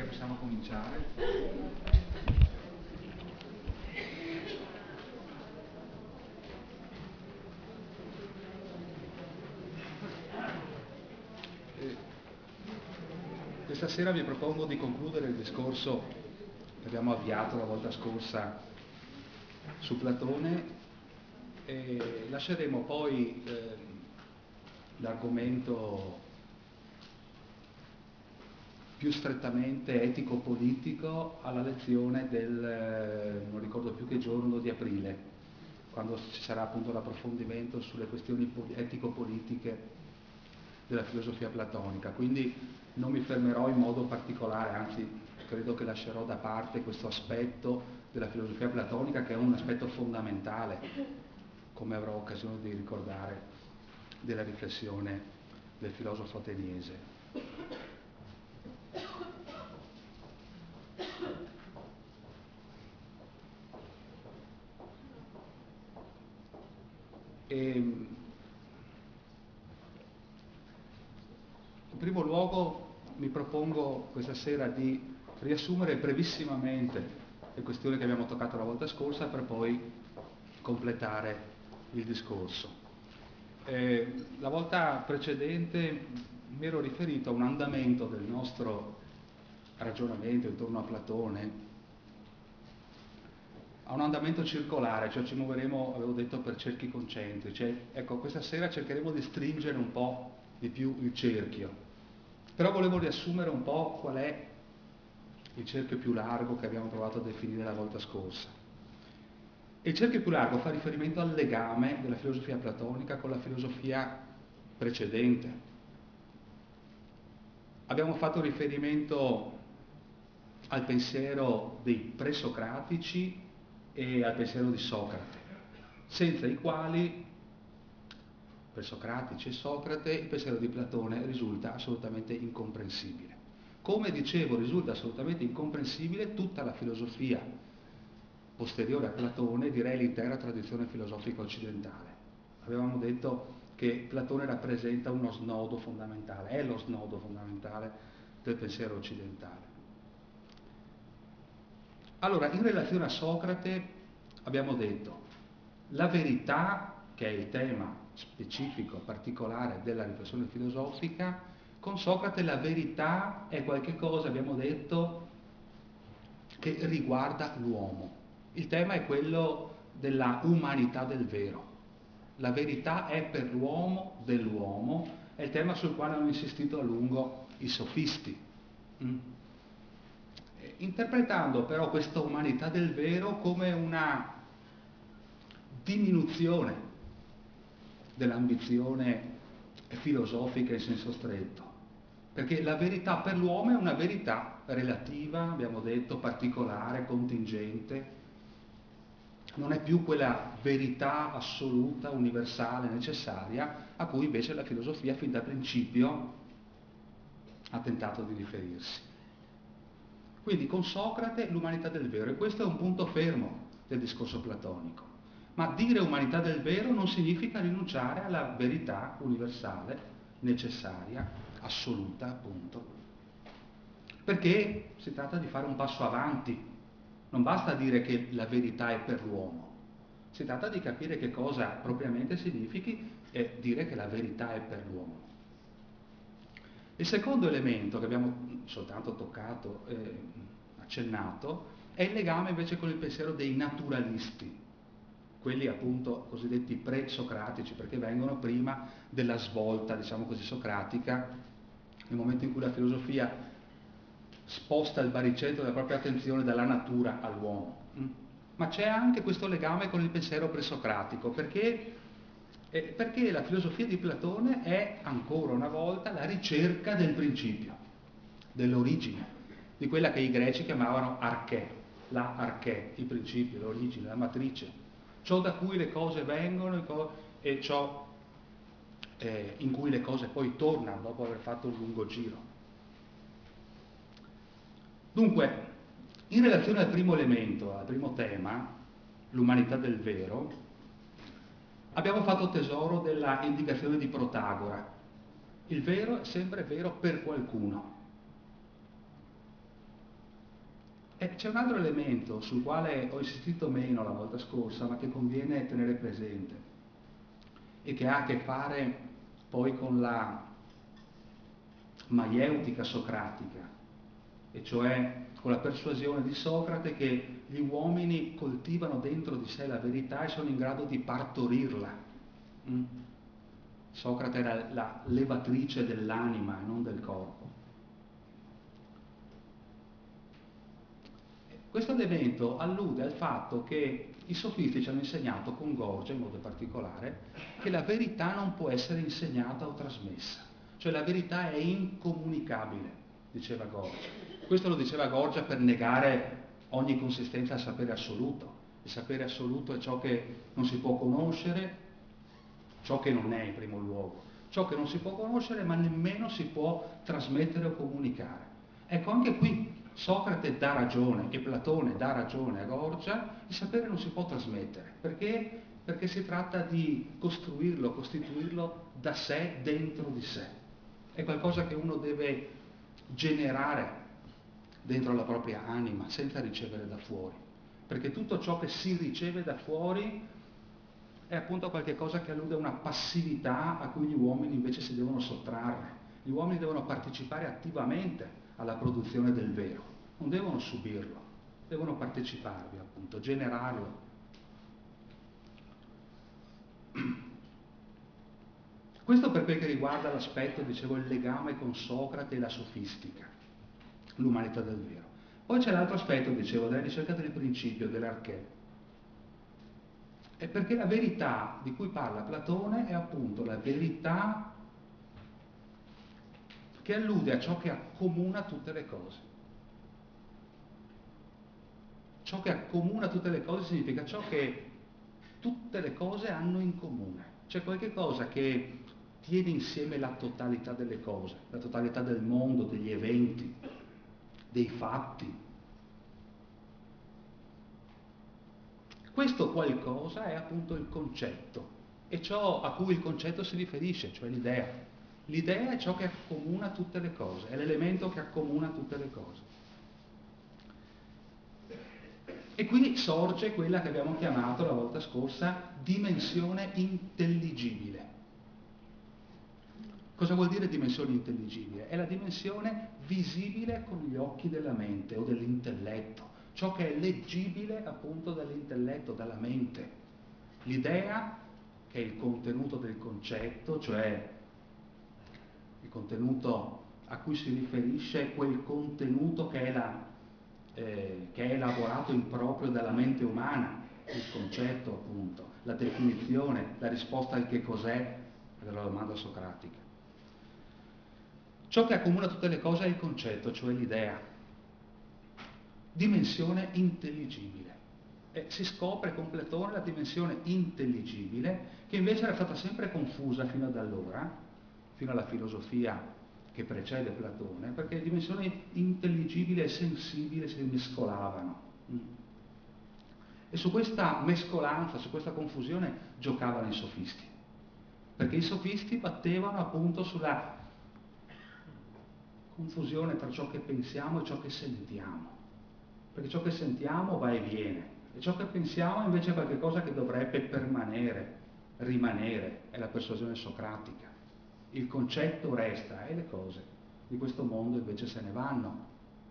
possiamo cominciare. Questa sera vi propongo di concludere il discorso che abbiamo avviato la volta scorsa su Platone e lasceremo poi l'argomento più strettamente etico-politico alla lezione del, non ricordo più che giorno, di aprile, quando ci sarà appunto l'approfondimento sulle questioni etico-politiche della filosofia platonica. Quindi non mi fermerò in modo particolare, anzi credo che lascerò da parte questo aspetto della filosofia platonica, che è un aspetto fondamentale, come avrò occasione di ricordare, della riflessione del filosofo ateniese. In primo luogo mi propongo questa sera di riassumere brevissimamente le questioni che abbiamo toccato la volta scorsa per poi completare il discorso. La volta precedente mi ero riferito a un andamento del nostro ragionamento intorno a Platone, a un andamento circolare, cioè ci muoveremo, avevo detto, per cerchi concentrici. Ecco, questa sera cercheremo di stringere un po' di più il cerchio, però volevo riassumere un po' qual è il cerchio più largo che abbiamo provato a definire la volta scorsa. Il cerchio più largo fa riferimento al legame della filosofia platonica con la filosofia precedente. Abbiamo fatto riferimento al pensiero dei presocratici e al pensiero di Socrate, senza i quali, presocratici e Socrate, il pensiero di Platone risulta assolutamente incomprensibile. Come dicevo, risulta assolutamente incomprensibile tutta la filosofia posteriore a Platone, direi l'intera tradizione filosofica occidentale. Avevamo detto che Platone rappresenta uno snodo fondamentale, è lo snodo fondamentale del pensiero occidentale. Allora, in relazione a Socrate abbiamo detto la verità, che è il tema specifico, particolare della riflessione filosofica, con Socrate la verità è qualche cosa, abbiamo detto, che riguarda l'uomo. Il tema è quello della umanità del vero. La verità è per l'uomo dell'uomo, è il tema sul quale hanno insistito a lungo i sofisti. Interpretando però questa umanità del vero come una diminuzione dell'ambizione filosofica in senso stretto, perché la verità per l'uomo è una verità relativa, abbiamo detto, particolare, contingente, non è più quella verità assoluta, universale, necessaria, a cui invece la filosofia fin da principio ha tentato di riferirsi. Quindi con Socrate l'umanità del vero, e questo è un punto fermo del discorso platonico. Ma dire umanità del vero non significa rinunciare alla verità universale, necessaria, assoluta, appunto. Perché si tratta di fare un passo avanti. Non basta dire che la verità è per l'uomo. Si tratta di capire che cosa propriamente significhi e dire che la verità è per l'uomo. Il secondo elemento che abbiamo soltanto toccato e accennato è il legame invece con il pensiero dei naturalisti, quelli appunto cosiddetti pre-socratici, perché vengono prima della svolta, diciamo così, socratica, nel momento in cui la filosofia sposta il baricentro della propria attenzione dalla natura all'uomo. Ma c'è anche questo legame con il pensiero presocratico, perché la filosofia di Platone è ancora una volta la ricerca del principio, dell'origine, di quella che i greci chiamavano arché, la arché, il principio, l'origine, la matrice, ciò da cui le cose vengono e ciò in cui le cose poi tornano dopo aver fatto un lungo giro. Dunque, in relazione al primo elemento, al primo tema, l'umanità del vero, abbiamo fatto tesoro della indicazione di Protagora. Il vero è sempre vero per qualcuno. C'è un altro elemento sul quale ho insistito meno la volta scorsa, ma che conviene tenere presente e che ha a che fare poi con la maieutica socratica, e cioè con la persuasione di Socrate che gli uomini coltivano dentro di sé la verità e sono in grado di partorirla. Mm? Socrate era la levatrice dell'anima e non del corpo. Questo elemento allude al fatto che i sofisti ci hanno insegnato, con Gorgia in modo particolare, che la verità non può essere insegnata o trasmessa, cioè la verità è incomunicabile, diceva Gorgia. Questo lo diceva Gorgia per negare ogni consistenza al sapere assoluto. Il sapere assoluto è ciò che non si può conoscere, ciò che non è in primo luogo, ciò che non si può conoscere ma nemmeno si può trasmettere o comunicare. Ecco, anche qui Socrate dà ragione e Platone dà ragione a Gorgia, il sapere non si può trasmettere. Perché? Perché si tratta di costruirlo, costituirlo da sé, dentro di sé. È qualcosa che uno deve generare dentro la propria anima, senza ricevere da fuori. Perché tutto ciò che si riceve da fuori è appunto qualche cosa che allude a una passività a cui gli uomini invece si devono sottrarre. Gli uomini devono partecipare attivamente alla produzione del vero, non devono subirlo, devono parteciparvi appunto, generarlo. Questo per quel che riguarda l'aspetto, dicevo, il legame con Socrate e la sofistica, l'umanità del vero. Poi c'è l'altro aspetto, dicevo, della ricerca del principio, dell'archè. È perché la verità di cui parla Platone è appunto la verità che allude a ciò che accomuna tutte le cose. Ciò che accomuna tutte le cose significa ciò che tutte le cose hanno in comune. C'è qualche cosa che tiene insieme la totalità delle cose, la totalità del mondo, degli eventi, dei fatti. Questo qualcosa è appunto il concetto, e ciò a cui il concetto si riferisce, cioè l'idea. L'idea è ciò che accomuna tutte le cose, è l'elemento che accomuna tutte le cose. E qui sorge quella che abbiamo chiamato la volta scorsa dimensione intelligibile. Cosa vuol dire dimensione intelligibile? È la dimensione visibile con gli occhi della mente o dell'intelletto, ciò che è leggibile appunto dall'intelletto, dalla mente. L'idea, che è il contenuto del concetto, cioè il contenuto a cui si riferisce quel contenuto che è elaborato in proprio dalla mente umana, il concetto appunto, la definizione, la risposta al che cos'è della domanda socratica. Ciò che accomuna tutte le cose è il concetto, cioè l'idea. Dimensione intelligibile. Si scopre con Platone la dimensione intelligibile, che invece era stata sempre confusa fino ad allora, fino alla filosofia che precede Platone, perché le dimensioni intelligibile e sensibile si mescolavano. E su questa mescolanza, su questa confusione giocavano i sofisti, perché i sofisti battevano appunto sulla confusione tra ciò che pensiamo e ciò che sentiamo, perché ciò che sentiamo va e viene, e ciò che pensiamo invece è qualcosa che dovrebbe permanere, rimanere, è la persuasione socratica. Il concetto resta e le cose di questo mondo invece se ne vanno.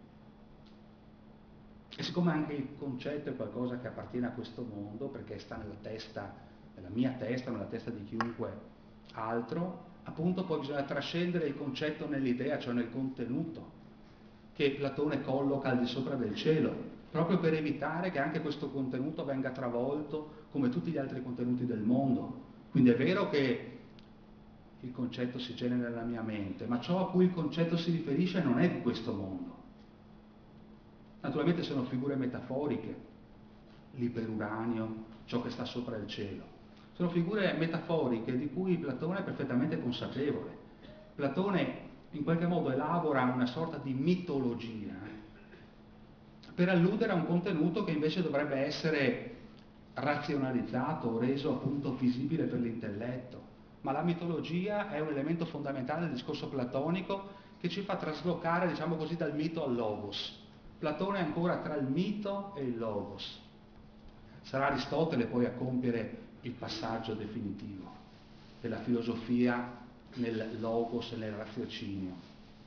E siccome anche il concetto è qualcosa che appartiene a questo mondo, perché sta nella testa, nella mia testa, nella testa di chiunque altro, appunto poi bisogna trascendere il concetto nell'idea, cioè nel contenuto, che Platone colloca al di sopra del cielo, proprio per evitare che anche questo contenuto venga travolto come tutti gli altri contenuti del mondo. Quindi è vero che il concetto si genera nella mia mente, ma ciò a cui il concetto si riferisce non è di questo mondo. Naturalmente sono figure metaforiche, l'iperuranio, ciò che sta sopra il cielo. Sono figure metaforiche di cui Platone è perfettamente consapevole. Platone in qualche modo elabora una sorta di mitologia per alludere a un contenuto che invece dovrebbe essere razionalizzato, reso appunto visibile per l'intelletto. Ma la mitologia è un elemento fondamentale del discorso platonico che ci fa traslocare, diciamo così, dal mito al logos. Platone è ancora tra il mito e il logos. Sarà Aristotele poi a compiere il passaggio definitivo della filosofia nel logos e nel raziocinio.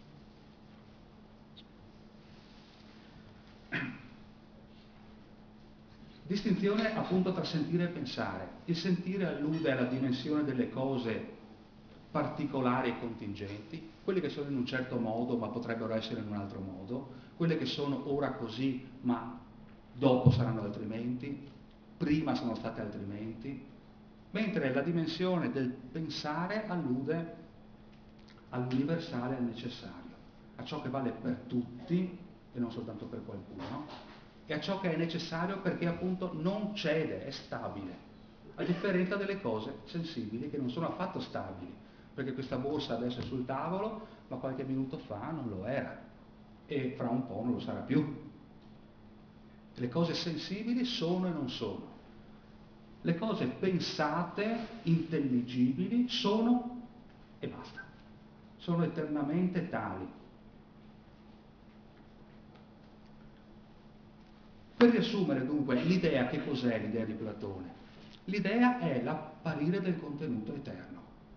Distinzione appunto tra sentire e pensare. Il sentire allude alla dimensione delle cose particolari e contingenti, quelle che sono in un certo modo ma potrebbero essere in un altro modo, quelle che sono ora così ma dopo saranno altrimenti, prima sono state altrimenti, mentre la dimensione del pensare allude all'universale, al necessario, a ciò che vale per tutti e non soltanto per qualcuno, e a ciò che è necessario perché appunto non cede, è stabile, a differenza delle cose sensibili che non sono affatto stabili, perché questa borsa adesso è sul tavolo, ma qualche minuto fa non lo era e fra un po' non lo sarà più. Le cose sensibili sono e non sono. Le cose pensate, intelligibili, sono e basta. Sono eternamente tali. Per riassumere dunque l'idea, che cos'è l'idea di Platone? L'idea è l'apparire del contenuto eterno,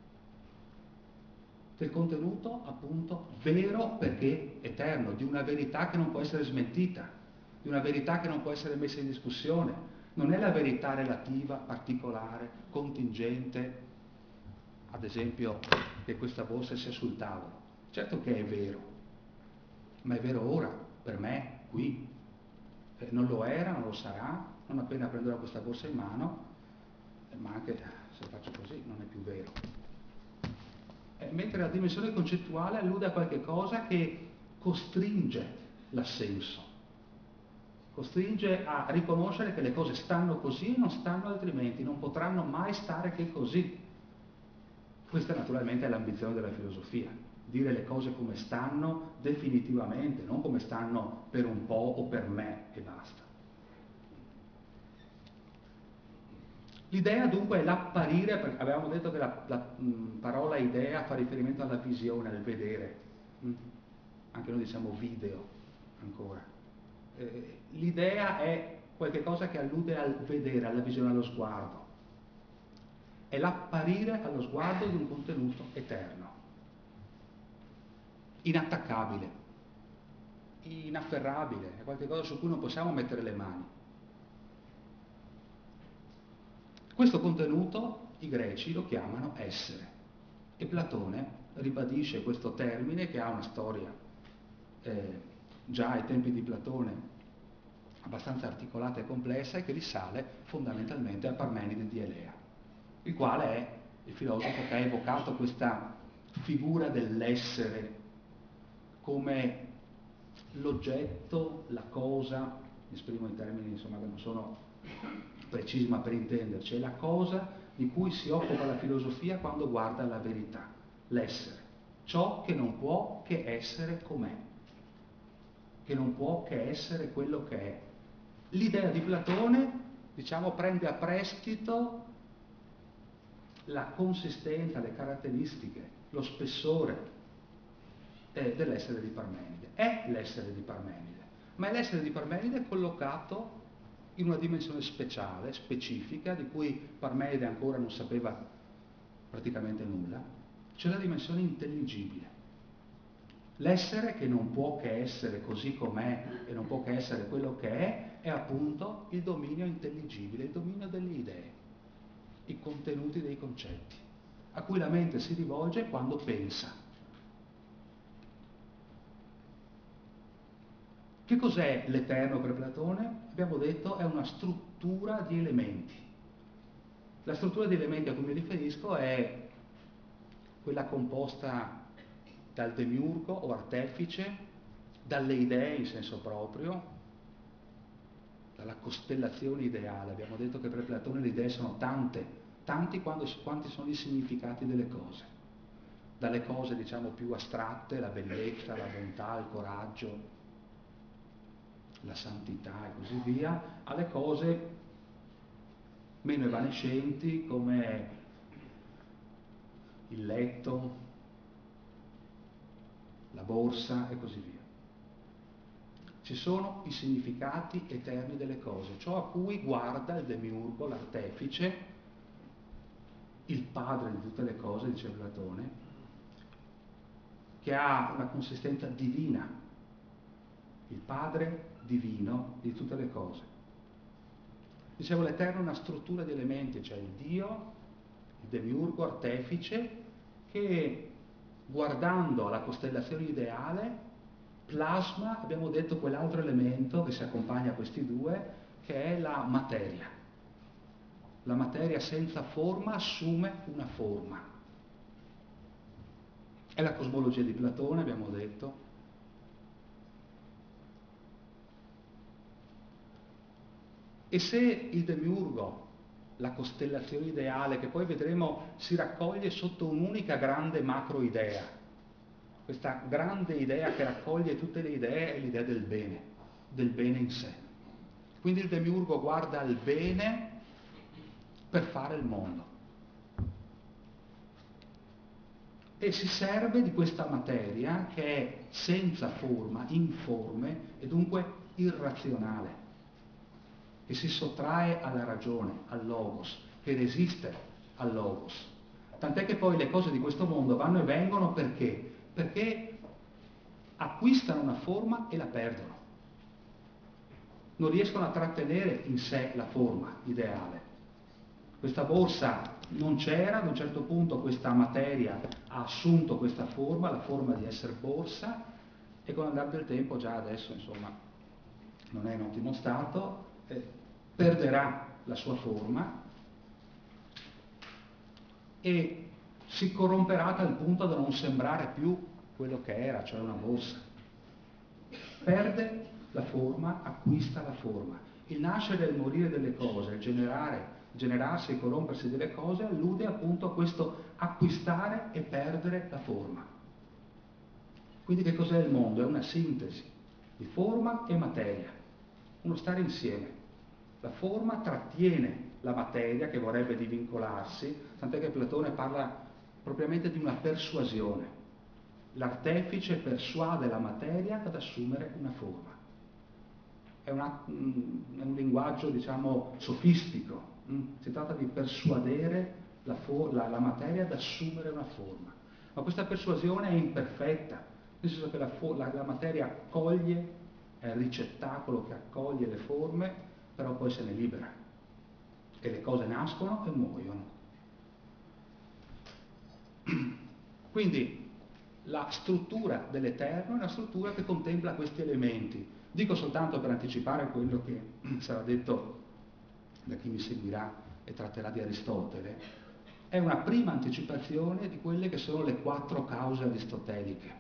del contenuto appunto vero perché eterno, di una verità che non può essere smentita, di una verità che non può essere messa in discussione. Non è la verità relativa, particolare, contingente, ad esempio che questa borsa sia sul tavolo. Certo che è vero, ma è vero ora, per me, qui. Non lo era, non lo sarà, non appena prenderò questa borsa in mano, ma anche se faccio così non è più vero. Mentre la dimensione concettuale allude a qualche cosa che costringe l'assenso, costringe a riconoscere che le cose stanno così e non stanno altrimenti, non potranno mai stare che così. Questa naturalmente è l'ambizione della filosofia, dire le cose come stanno definitivamente, non come stanno per un po' o per me e basta. L'idea dunque è l'apparire, perché avevamo detto che la parola idea fa riferimento alla visione, al vedere. Anche noi diciamo video ancora. L'idea è qualcosa che allude al vedere, alla visione, allo sguardo. È l'apparire allo sguardo di un contenuto eterno, inattaccabile, inafferrabile, è qualcosa su cui non possiamo mettere le mani. Questo contenuto i greci lo chiamano essere e Platone ribadisce questo termine che ha una storia già ai tempi di Platone abbastanza articolata e complessa e che risale fondamentalmente a Parmenide di Elea, il quale è il filosofo che ha evocato questa figura dell'essere come l'oggetto, la cosa, mi esprimo in termini insomma che non sono precisi ma per intenderci, è la cosa di cui si occupa la filosofia quando guarda la verità, l'essere, ciò che non può che essere com'è, che non può che essere quello che è. L'idea di Platone, diciamo, prende a prestito la consistenza, le caratteristiche, lo spessore dell'essere di Parmenide. È l'essere di Parmenide, ma è l'essere di Parmenide collocato in una dimensione speciale, specifica, di cui Parmenide ancora non sapeva praticamente nulla, cioè la dimensione intelligibile. L'essere che non può che essere così com'è e non può che essere quello che è appunto il dominio intelligibile, il dominio delle idee, i contenuti dei concetti, a cui la mente si rivolge quando pensa. Che cos'è l'eterno per Platone? Abbiamo detto è una struttura di elementi. La struttura di elementi a cui mi riferisco è quella composta dal demiurgo o artefice, dalle idee in senso proprio, dalla costellazione ideale. Abbiamo detto che per Platone le idee sono tanti quanti sono i significati delle cose. Dalle cose diciamo più astratte, la bellezza, la bontà, il coraggio, la santità e così via, alle cose meno evanescenti come il letto, la borsa e così via. ci sono i significati eterni delle cose, ciò a cui guarda il demiurgo, l'artefice, il padre di tutte le cose, dice Platone, che ha una consistenza divina, il padre divino di tutte le cose. Dicevo, l'Eterno è una struttura di elementi, cioè il Dio, il demiurgo, artefice, che guardando alla costellazione ideale plasma, abbiamo detto, quell'altro elemento che si accompagna a questi due, che è la materia. La materia senza forma assume una forma. È la cosmologia di Platone, abbiamo detto. E se il demiurgo, la costellazione ideale, che poi vedremo si raccoglie sotto un'unica grande macroidea, questa grande idea che raccoglie tutte le idee è l'idea del bene in sé. Quindi il demiurgo guarda al bene per fare il mondo e si serve di questa materia che è senza forma, informe e dunque irrazionale, che si sottrae alla ragione, al logos, che resiste al logos. Tant'è che poi le cose di questo mondo vanno e vengono perché? Perché acquistano una forma e la perdono. Non riescono a trattenere in sé la forma ideale. Questa borsa non c'era, ad un certo punto questa materia ha assunto questa forma, la forma di essere borsa, e con l'andare del tempo, già adesso insomma non è in ottimo stato, perderà la sua forma e si corromperà a tal punto da non sembrare più quello che era, cioè una borsa. Perde la forma, acquista la forma. Il nascere e il morire delle cose, il generarsi e corrompersi delle cose, allude appunto a questo acquistare e perdere la forma. Quindi che cos'è il mondo? È una sintesi di forma e materia, uno stare insieme. La forma trattiene la materia che vorrebbe divincolarsi, tant'è che Platone parla propriamente di una persuasione. L'artefice persuade la materia ad assumere una forma. È un linguaggio, diciamo, sofistico. Si tratta di persuadere la materia ad assumere una forma. Ma questa persuasione è imperfetta, nel senso che la materia accoglie, è il ricettacolo che accoglie le forme, però poi se ne libera. E le cose nascono e muoiono. Quindi la struttura dell'Eterno è una struttura che contempla questi elementi. Dico soltanto per anticipare quello che sarà detto da chi mi seguirà e tratterà di Aristotele, è una prima anticipazione di quelle che sono le 4 cause aristoteliche.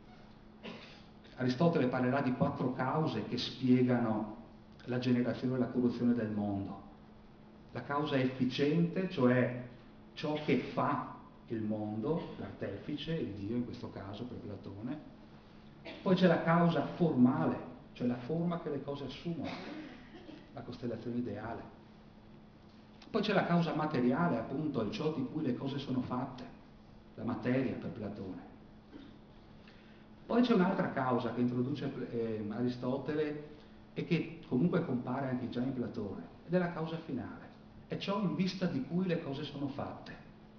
Aristotele parlerà di 4 cause che spiegano la generazione e la corruzione del mondo. La causa efficiente, cioè ciò che fa il mondo, l'artefice, il Dio in questo caso per Platone. Poi c'è la causa formale, cioè la forma che le cose assumono, la costellazione ideale. Poi c'è la causa materiale, appunto, il ciò di cui le cose sono fatte, la materia per Platone. Poi c'è un'altra causa che introduce Aristotele e che comunque compare anche già in Platone, ed è la causa finale. È ciò in vista di cui le cose sono fatte.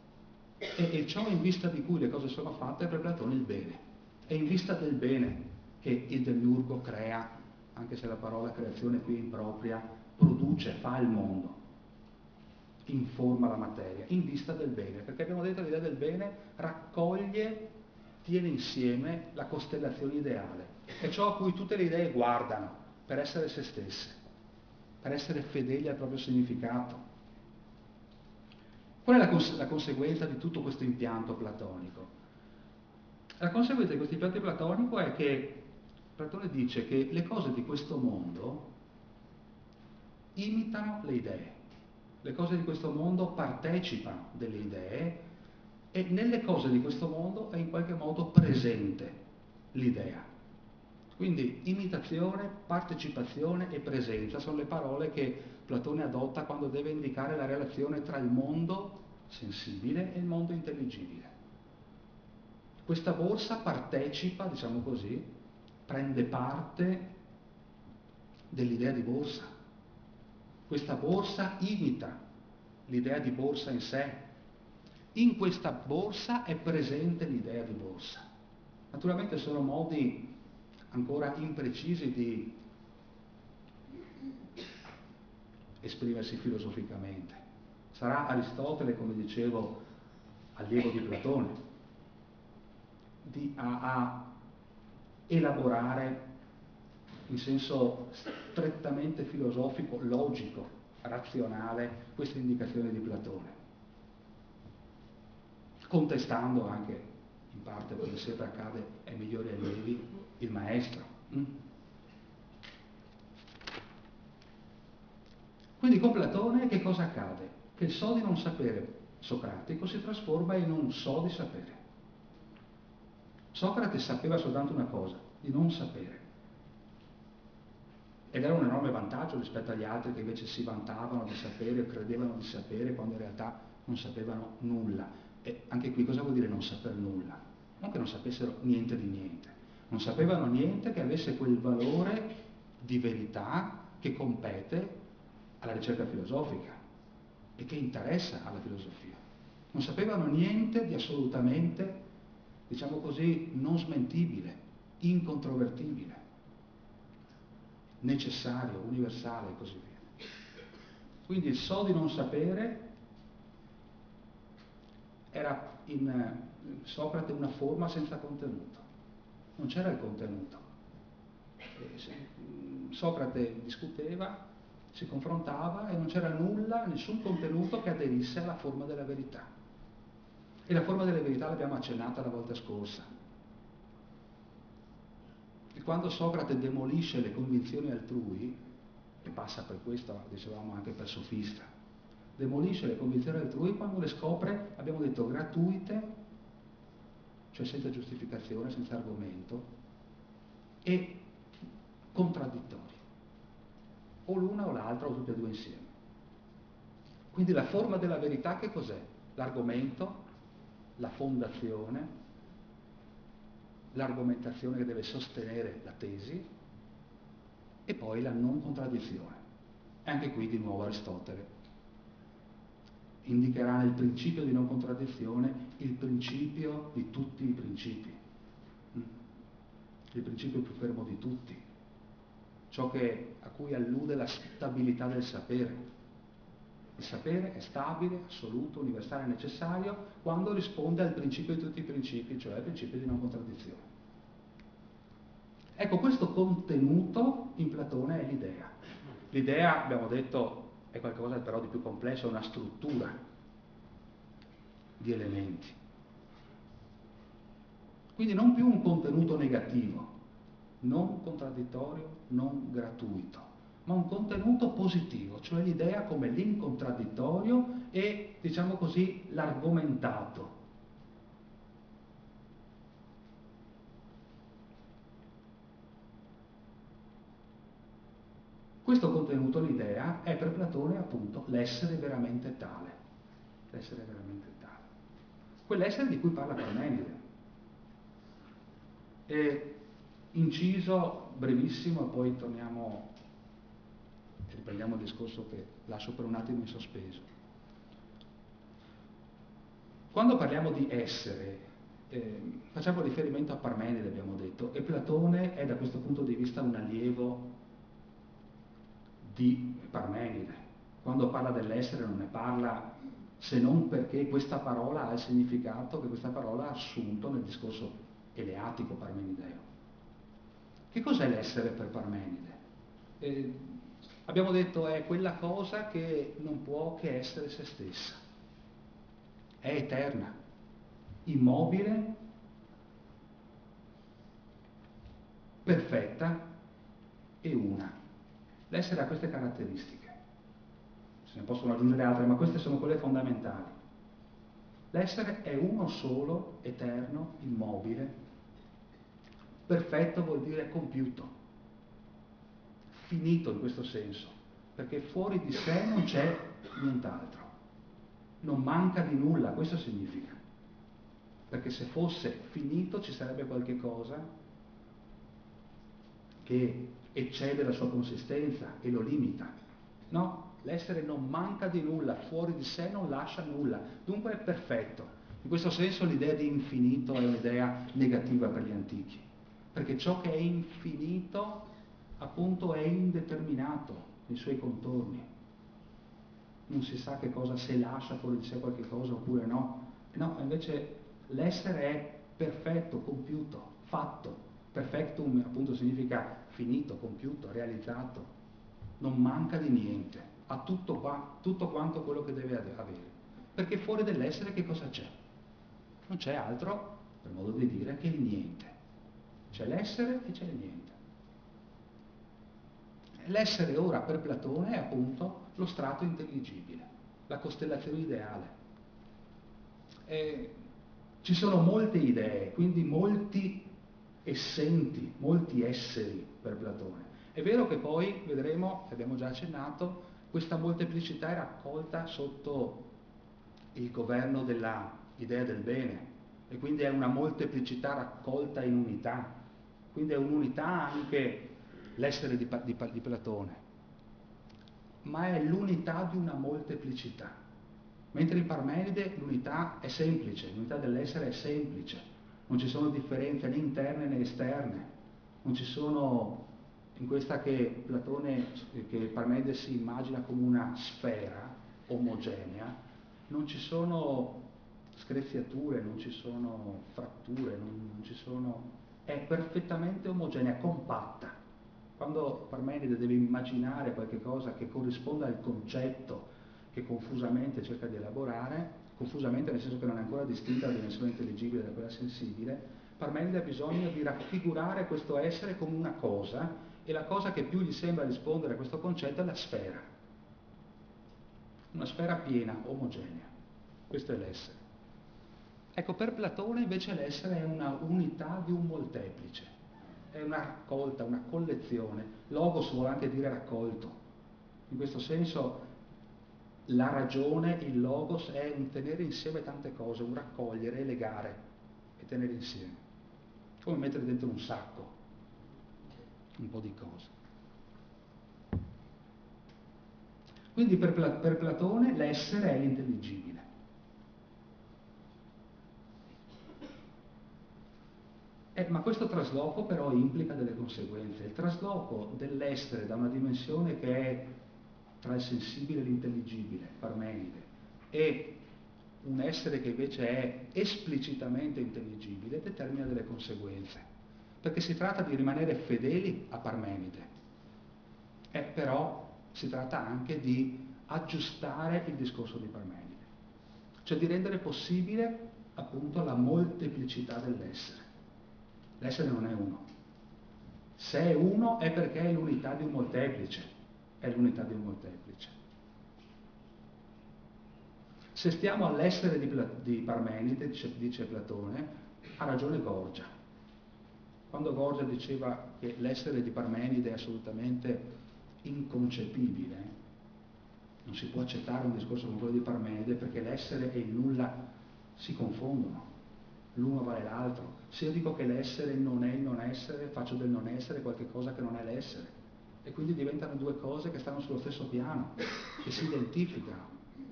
E ciò in vista di cui le cose sono fatte per Platone il bene. È in vista del bene che il demiurgo crea, anche se la parola creazione qui è impropria, produce, fa il mondo, informa la materia, in vista del bene, perché abbiamo detto che l'idea del bene raccoglie, tiene insieme la costellazione ideale. È ciò a cui tutte le idee guardano per essere se stesse, per essere fedeli al proprio significato. Qual è la conseguenza di tutto questo impianto platonico? La conseguenza di questo impianto platonico è che Platone dice che le cose di questo mondo imitano le idee, le cose di questo mondo partecipano delle idee e nelle cose di questo mondo è in qualche modo presente l'idea. Quindi imitazione, partecipazione e presenza sono le parole che Platone adotta quando deve indicare la relazione tra il mondo sensibile e il mondo intelligibile. Questa borsa partecipa, diciamo così, prende parte dell'idea di borsa. Questa borsa imita l'idea di borsa in sé. In questa borsa è presente l'idea di borsa. Naturalmente sono modi ancora imprecisi di esprimersi filosoficamente. Sarà Aristotele, come dicevo, allievo di Platone, a elaborare in senso strettamente filosofico, logico, razionale, queste indicazioni di Platone, contestando anche, in parte come sempre accade ai migliori allievi, il maestro. Quindi con Platone che cosa accade? Che il so di non sapere socratico si trasforma in un so di sapere. Socrate sapeva soltanto una cosa, di non sapere. Ed era un enorme vantaggio rispetto agli altri che invece si vantavano di sapere o credevano di sapere quando in realtà non sapevano nulla. E anche qui cosa vuol dire non saper nulla? Non che non sapessero niente di niente. Non sapevano niente che avesse quel valore di verità che compete alla ricerca filosofica e che interessa alla filosofia. Non sapevano niente di assolutamente, diciamo così, non smentibile, incontrovertibile, necessario, universale e così via. Quindi il so di non sapere era in Socrate una forma senza contenuto. Non c'era il contenuto. Socrate discuteva, si confrontava e non c'era nulla, nessun contenuto che aderisse alla forma della verità. E la forma della verità l'abbiamo accennata la volta scorsa. E quando Socrate demolisce le convinzioni altrui, e passa per questo, dicevamo anche per sofista, demolisce le convinzioni altrui quando le scopre, abbiamo detto, gratuite, cioè senza giustificazione, senza argomento, e contraddittorie. O l'una o l'altra o tutte e due insieme. Quindi la forma della verità che cos'è? L'argomento, la fondazione, l'argomentazione che deve sostenere la tesi e poi la non contraddizione. E anche qui di nuovo Aristotele indicherà nel principio di non contraddizione il principio di tutti i principi, il principio più fermo di tutti, ciò a cui allude la stabilità del sapere. Il sapere è stabile, assoluto, universale, necessario quando risponde al principio di tutti i principi, cioè al principio di non contraddizione. Ecco, questo contenuto in Platone è l'idea. L'idea, abbiamo detto, è qualcosa però di più complesso, è una struttura di elementi. Quindi non più un contenuto negativo, non contraddittorio, non gratuito, ma un contenuto positivo, cioè l'idea come l'incontradittorio e, diciamo così, l'argomentato. Questo contenuto, l'idea, è per Platone appunto l'essere veramente tale. L'essere veramente tale. Quell'essere di cui parla Parmenide. E inciso brevissimo e poi torniamo e riprendiamo il discorso che lascio per un attimo in sospeso. Quando parliamo di essere, facciamo riferimento a Parmenide, abbiamo detto, e Platone è da questo punto di vista un allievo di Parmenide. Quando parla dell'essere non ne parla se non perché questa parola ha il significato che questa parola ha assunto nel discorso eleatico parmenideo. Che cos'è l'essere per Parmenide? Abbiamo detto è quella cosa che non può che essere se stessa. È eterna, immobile, perfetta e una. L'essere ha queste caratteristiche. Se ne possono aggiungere altre, ma queste sono quelle fondamentali. L'essere è uno solo, eterno, immobile. Perfetto vuol dire compiuto, finito in questo senso, perché fuori di sé non c'è nient'altro. Non manca di nulla, questo significa. Perché se fosse finito ci sarebbe qualche cosa che eccede la sua consistenza e lo limita. No, l'essere non manca di nulla, fuori di sé non lascia nulla, dunque è perfetto. In questo senso l'idea di infinito è un'idea negativa per gli antichi, perché ciò che è infinito appunto è indeterminato nei suoi contorni. Non si sa che cosa, se lascia fuori di sé qualche cosa oppure no. No, invece l'essere è perfetto, compiuto, fatto. Perfectum appunto significa finito, compiuto, realizzato. Non manca di niente, ha tutto qua, tutto quanto quello che deve avere. Perché fuori dell'essere che cosa c'è? Non c'è altro, per modo di dire, che il niente. C'è l'essere e c'è il niente. L'essere ora per Platone è appunto lo strato intelligibile, la costellazione ideale. Ci sono molte idee, quindi molti essenti, molti esseri per Platone. È vero che poi vedremo, abbiamo già accennato, questa molteplicità è raccolta sotto il governo dell'idea del bene e quindi è una molteplicità raccolta in unità, quindi è un'unità anche l'essere di Platone, ma è l'unità di una molteplicità. Mentre in Parmenide l'unità è semplice, l'unità dell'essere è semplice, non ci sono differenze né interne né esterne, non ci sono in questa che Parmenide si immagina come una sfera omogenea, non ci sono screziature, non ci sono fratture, non ci sono... è perfettamente omogenea, compatta. Quando Parmenide deve immaginare qualche cosa che corrisponda al concetto che confusamente cerca di elaborare, confusamente nel senso che non è ancora distinta la dimensione intelligibile da quella sensibile, Parmenide ha bisogno di raffigurare questo essere come una cosa, e la cosa che più gli sembra rispondere a questo concetto è la sfera. Una sfera piena, omogenea. Questo è l'essere. Ecco, per Platone invece l'essere è una unità di un molteplice, è una raccolta, una collezione. Logos vuole anche dire raccolto. In questo senso la ragione, il logos, è un tenere insieme tante cose, un raccogliere, legare e tenere insieme. Come mettere dentro un sacco un po' di cose. Quindi per Platone l'essere è l'intelligibile. Ma questo trasloco però implica delle conseguenze. Il trasloco dell'essere da una dimensione che è tra il sensibile e l'intelligibile, Parmenide, e un essere che invece è esplicitamente intelligibile, determina delle conseguenze. Perché si tratta di rimanere fedeli a Parmenide, però si tratta anche di aggiustare il discorso di Parmenide, cioè di rendere possibile appunto la molteplicità dell'essere. L'essere non è uno. Se è uno è perché è l'unità di un molteplice, è l'unità di un molteplice. Se stiamo all'essere di Parmenide, dice Platone, ha ragione Gorgia. Quando Gorgia diceva che l'essere di Parmenide è assolutamente inconcepibile, non si può accettare un discorso come quello di Parmenide perché l'essere e il nulla si confondono, l'uno vale l'altro. Se io dico che l'essere non è il non essere, faccio del non essere qualcosa che non è l'essere, e quindi diventano due cose che stanno sullo stesso piano, che si identificano.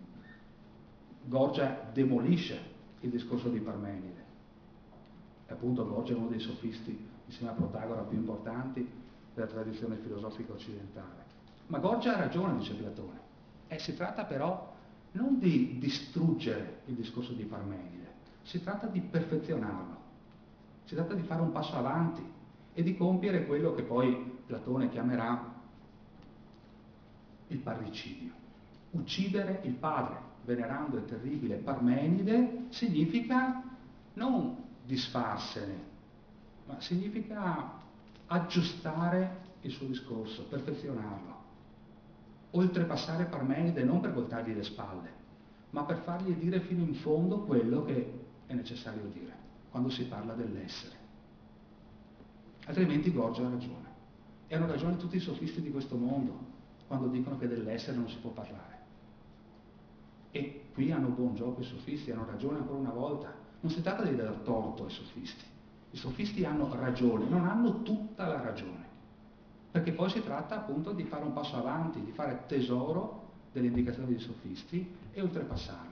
Gorgia demolisce il discorso di Parmenide, e appunto Gorgia è uno dei sofisti insieme a Protagora più importanti della tradizione filosofica occidentale. Ma Gorgia ha ragione, dice Platone. Si tratta però non di distruggere il discorso di Parmenide, si tratta di perfezionarlo, si tratta di fare un passo avanti e di compiere quello che poi Platone chiamerà il parricidio. Uccidere il padre, venerando il terribile Parmenide, significa non disfarsene, ma significa aggiustare il suo discorso, perfezionarlo. Oltrepassare Parmenide non per voltargli le spalle, ma per fargli dire fino in fondo quello che è necessario dire quando si parla dell'essere. Altrimenti Gorgia ha ragione. E hanno ragione tutti i sofisti di questo mondo quando dicono che dell'essere non si può parlare. E qui hanno buon gioco i sofisti, hanno ragione ancora una volta. Non si tratta di dar torto ai sofisti. I sofisti hanno ragione, non hanno tutta la ragione. perché poi si tratta appunto di fare un passo avanti, di fare tesoro delle indicazioni dei sofisti e oltrepassarle.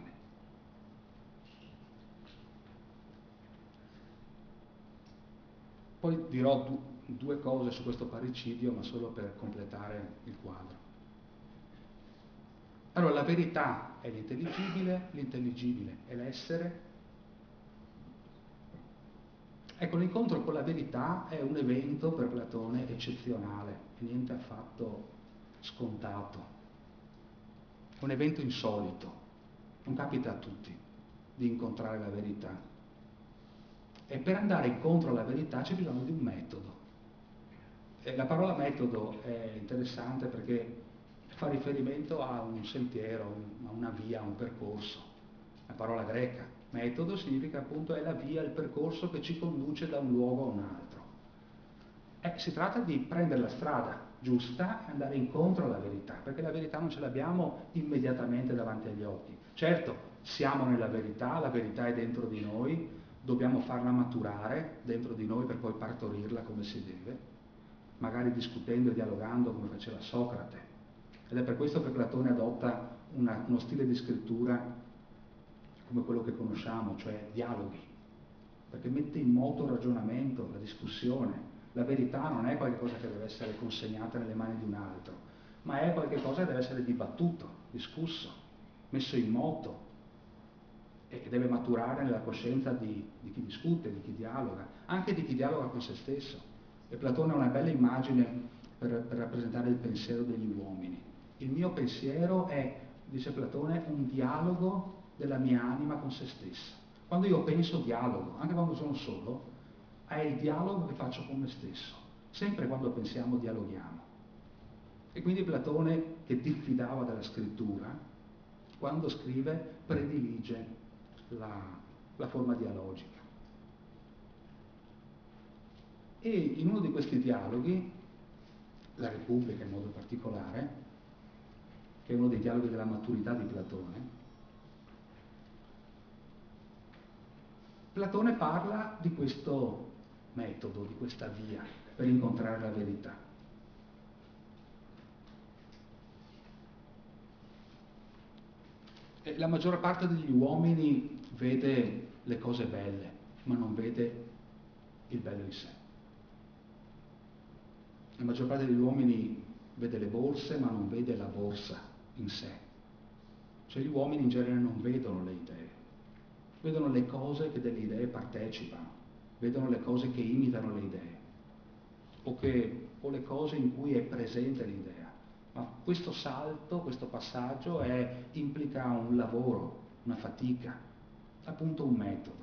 Poi dirò due cose su questo parricidio, ma solo per completare il quadro. Allora, la verità è l'intelligibile è l'essere. Ecco, l'incontro con la verità è un evento per Platone eccezionale, niente affatto scontato. È un evento insolito, non capita a tutti di incontrare la verità. E per andare incontro alla verità c'è bisogno di un metodo. E la parola metodo è interessante perché fa riferimento a un sentiero, a una via, a un percorso. La parola greca, metodo, significa appunto è la via, il percorso che ci conduce da un luogo a un altro. Si tratta di prendere la strada giusta e andare incontro alla verità, perché la verità non ce l'abbiamo immediatamente davanti agli occhi. Certo, siamo nella verità, la verità è dentro di noi, dobbiamo farla maturare dentro di noi per poi partorirla come si deve, magari discutendo e dialogando come faceva Socrate. Ed è per questo che Platone adotta uno stile di scrittura come quello che conosciamo, cioè dialoghi, perché mette in moto il ragionamento, la discussione. La verità non è qualcosa che deve essere consegnata nelle mani di un altro, ma è qualcosa che deve essere dibattuto, discusso, messo in moto e che deve maturare nella coscienza di chi discute, di chi dialoga, anche di chi dialoga con se stesso. E Platone ha una bella immagine per rappresentare il pensiero degli uomini. Il mio pensiero è, dice Platone, un dialogo della mia anima con se stessa. Quando io penso dialogo, anche quando sono solo, è il dialogo che faccio con me stesso. Sempre quando pensiamo dialoghiamo. E quindi Platone, che diffidava della scrittura, quando scrive predilige la forma dialogica. E in uno di questi dialoghi, la Repubblica in modo particolare, che è uno dei dialoghi della maturità di Platone, Platone parla di questo metodo, di questa via per incontrare la verità. E la maggior parte degli uomini vede le cose belle, ma non vede il bello in sé. La maggior parte degli uomini vede le borse, ma non vede la borsa in sé. Cioè gli uomini in genere non vedono le idee, vedono le cose che delle idee partecipano, vedono le cose che imitano le idee, o le cose in cui è presente l'idea. Ma questo salto, questo passaggio implica un lavoro, una fatica, appunto un metodo.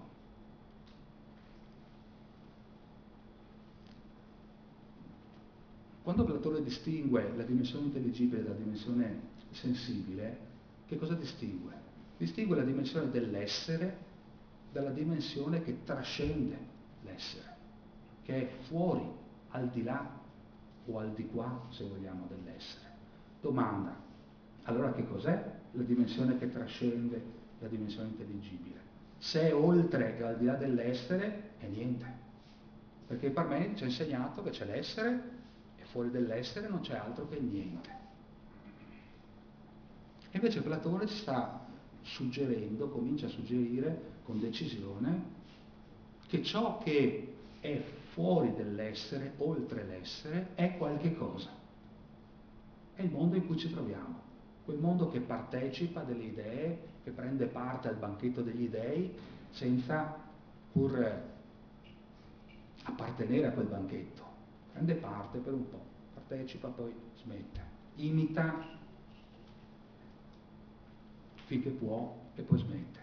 Quando Platone distingue la dimensione intelligibile dalla dimensione sensibile, che cosa distingue? Distingue la dimensione dell'essere dalla dimensione che trascende l'essere, che è fuori, al di là o al di qua, se vogliamo, dell'essere. Domanda, allora che cos'è la dimensione che trascende la dimensione intelligibile? Se è oltre e al di là dell'essere, è niente. Perché Parmenide ci ha insegnato che c'è l'essere e fuori dell'essere non c'è altro che niente. E invece Platone ci sta suggerendo, comincia a suggerire con decisione, che ciò che è fuori dell'essere, oltre l'essere, è qualche cosa. È il mondo in cui ci troviamo, quel mondo che partecipa delle idee, che prende parte al banchetto degli dei, senza pur appartenere a quel banchetto. Prende parte per un po', partecipa, poi smette, imita finché può e poi smette.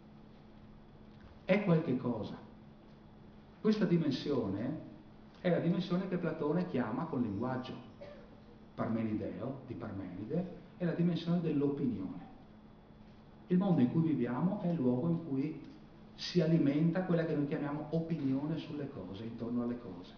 È qualche cosa. Questa dimensione è la dimensione che Platone chiama col linguaggio parmenideo, di Parmenide, è la dimensione dell'opinione. Il mondo in cui viviamo è il luogo in cui si alimenta quella che noi chiamiamo opinione sulle cose, intorno alle cose.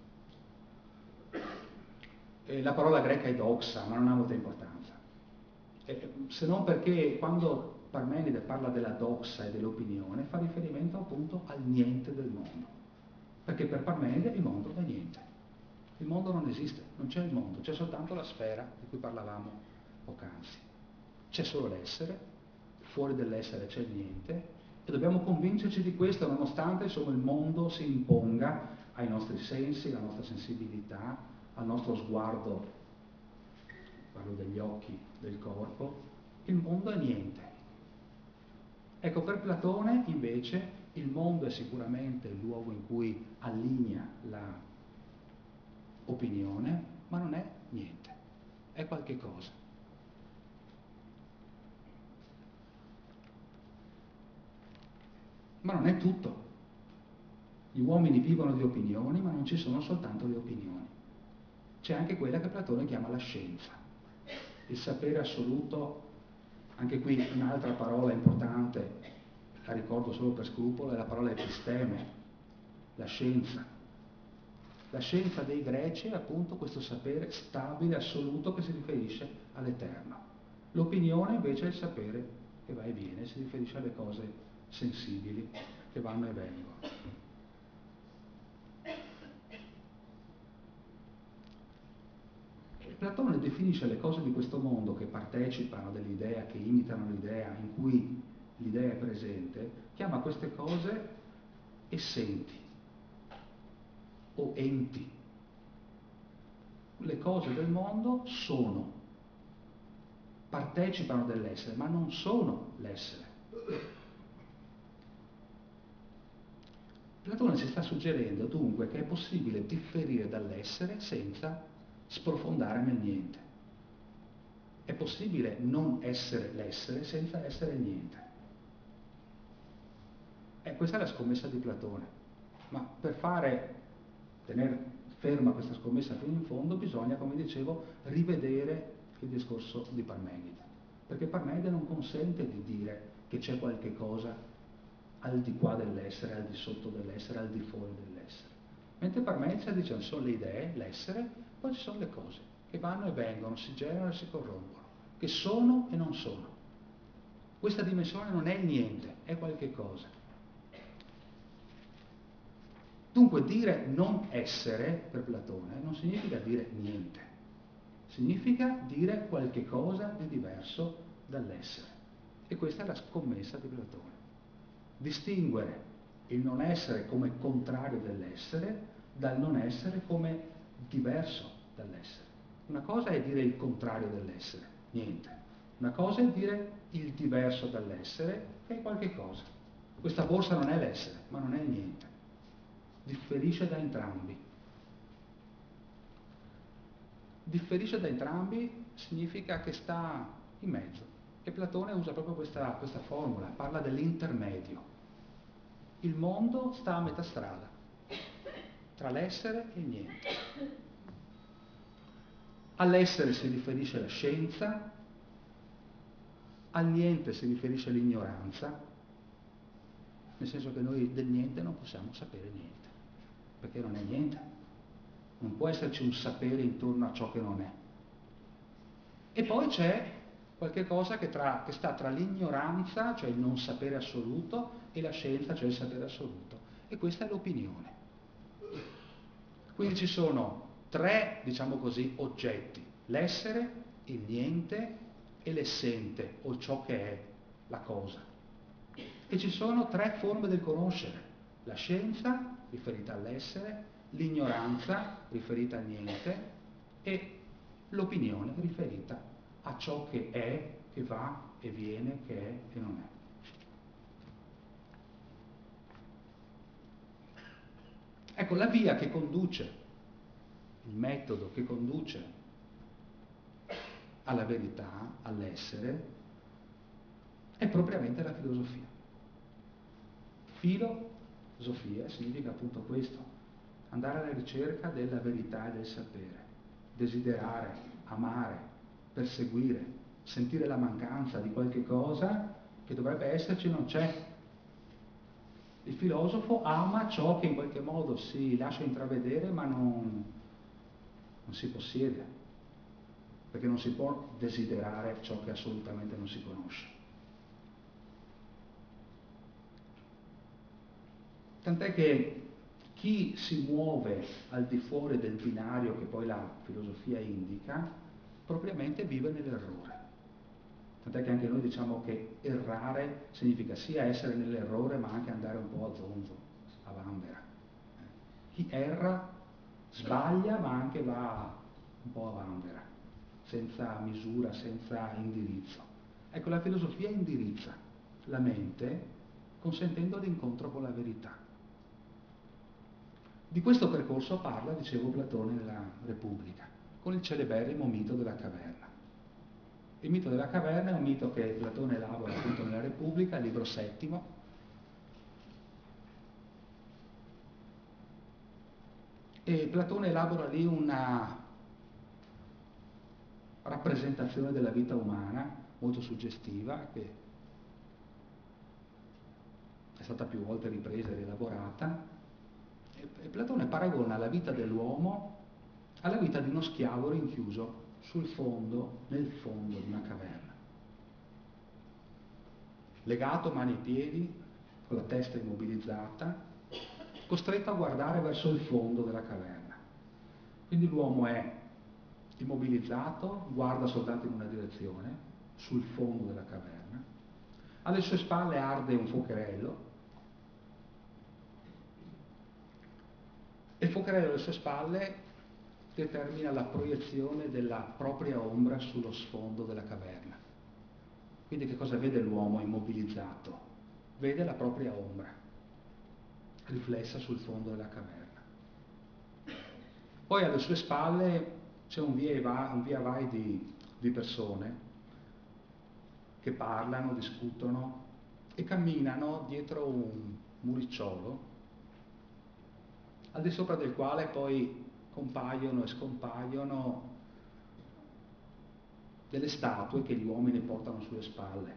La parola greca è doxa, ma non ha molta importanza. Se non perché quando Parmenide parla della doxa e dell'opinione fa riferimento appunto al niente del mondo. Perché per Parmenide il mondo è niente. Il mondo non esiste, non c'è il mondo, c'è soltanto la sfera di cui parlavamo poc'anzi. C'è solo l'essere, fuori dell'essere c'è il niente, e dobbiamo convincerci di questo nonostante insomma, il mondo si imponga ai nostri sensi, alla nostra sensibilità, al nostro sguardo, parlo degli occhi, del corpo. Il mondo è niente. Ecco, per Platone invece il mondo è sicuramente il luogo in cui allinea la opinione, ma non è niente, è qualche cosa. Ma non è tutto. Gli uomini vivono di opinioni, ma non ci sono soltanto le opinioni. C'è anche quella che Platone chiama la scienza. Il sapere assoluto, anche qui un'altra parola importante, la ricordo solo per scrupolo, è la parola episteme, la scienza. La scienza dei greci è appunto questo sapere stabile, assoluto, che si riferisce all'eterno. L'opinione invece è il sapere che va e viene, si riferisce alle cose sensibili che vanno e vengono. Platone definisce le cose di questo mondo che partecipano dell'idea, che imitano l'idea, in cui l'idea è presente, chiama queste cose essenti o enti. Le cose del mondo sono, partecipano dell'essere, ma non sono l'essere. Platone ci sta suggerendo dunque che è possibile differire dall'essere senza sprofondare nel niente. È possibile non essere l'essere senza essere il niente. E questa è la scommessa di Platone. Ma per tenere ferma questa scommessa fino in fondo, bisogna, come dicevo, rivedere il discorso di Parmenide. Perché Parmenide non consente di dire che c'è qualche cosa al di qua dell'essere, al di sotto dell'essere, al di fuori dell'essere. Mentre Parmenide dice che sono le idee, l'essere, poi ci sono le cose che vanno e vengono, si generano e si corrompono, che sono e non sono. Questa dimensione non è il niente, è qualche cosa. Dunque dire non essere per Platone non significa dire niente, significa dire qualche cosa di diverso dall'essere. E questa è la scommessa di Platone. Distinguere il non essere come contrario dell'essere dal non essere come diverso dall'essere. Una cosa è dire il contrario dell'essere, niente. Una cosa è dire il diverso dall'essere, che è qualche cosa. Questa borsa non è l'essere, ma non è il niente. Differisce da entrambi. Differisce da entrambi significa che sta in mezzo. E Platone usa proprio questa formula, parla dell'intermedio. Il mondo sta a metà strada tra l'essere e il niente. All'essere si riferisce la scienza, al niente si riferisce l'ignoranza, nel senso che noi del niente non possiamo sapere niente, perché non è niente. Non può esserci un sapere intorno a ciò che non è. E poi c'è qualche cosa che sta tra l'ignoranza, cioè il non sapere assoluto, e la scienza, cioè il sapere assoluto. E questa è l'opinione. Quindi ci sono tre, diciamo così, oggetti: l'essere, il niente e l'essente, o ciò che è la cosa. E ci sono tre forme del conoscere: la scienza, riferita all'essere, l'ignoranza, riferita al niente, e l'opinione, riferita a ciò che è, che va e viene, che è e non è. Ecco, la via che conduce, il metodo che conduce alla verità, all'essere, è propriamente la filosofia. Filosofia significa appunto questo: andare alla ricerca della verità e del sapere, desiderare, amare, perseguire, sentire la mancanza di qualche cosa che dovrebbe esserci e non c'è. Il filosofo ama ciò che in qualche modo si lascia intravedere ma non si possiede, perché non si può desiderare ciò che assolutamente non si conosce. Tant'è che chi si muove al di fuori del binario che poi la filosofia indica, propriamente vive nell'errore. Tant'è che anche noi diciamo che errare significa sia essere nell'errore ma anche andare un po' a zonzo, a vanvera. Chi erra sbaglia ma anche va un po' a vanvera, senza misura, senza indirizzo. Ecco, la filosofia indirizza la mente consentendo l'incontro con la verità. Di questo percorso parla, dicevo, Platone nella Repubblica, con il celeberrimo mito della caverna. Il mito della caverna è un mito che Platone elabora appunto nella Repubblica, libro settimo, e Platone elabora lì una rappresentazione della vita umana molto suggestiva, che è stata più volte ripresa e rielaborata. E Platone paragona la vita dell'uomo alla vita di uno schiavo rinchiuso nel fondo di una caverna. Legato mani e piedi, con la testa immobilizzata, costretto a guardare verso il fondo della caverna. Quindi l'uomo è immobilizzato, guarda soltanto in una direzione, sul fondo della caverna. Alle sue spalle arde un fuocherello, e il fuocherello alle sue spalle determina la proiezione della propria ombra sullo sfondo della caverna. Quindi che cosa vede l'uomo immobilizzato? Vede la propria ombra riflessa sul fondo della caverna. Poi alle sue spalle c'è un via vai di persone che parlano, discutono e camminano dietro un muricciolo al di sopra del quale poi compaiono e scompaiono delle statue che gli uomini portano sulle spalle.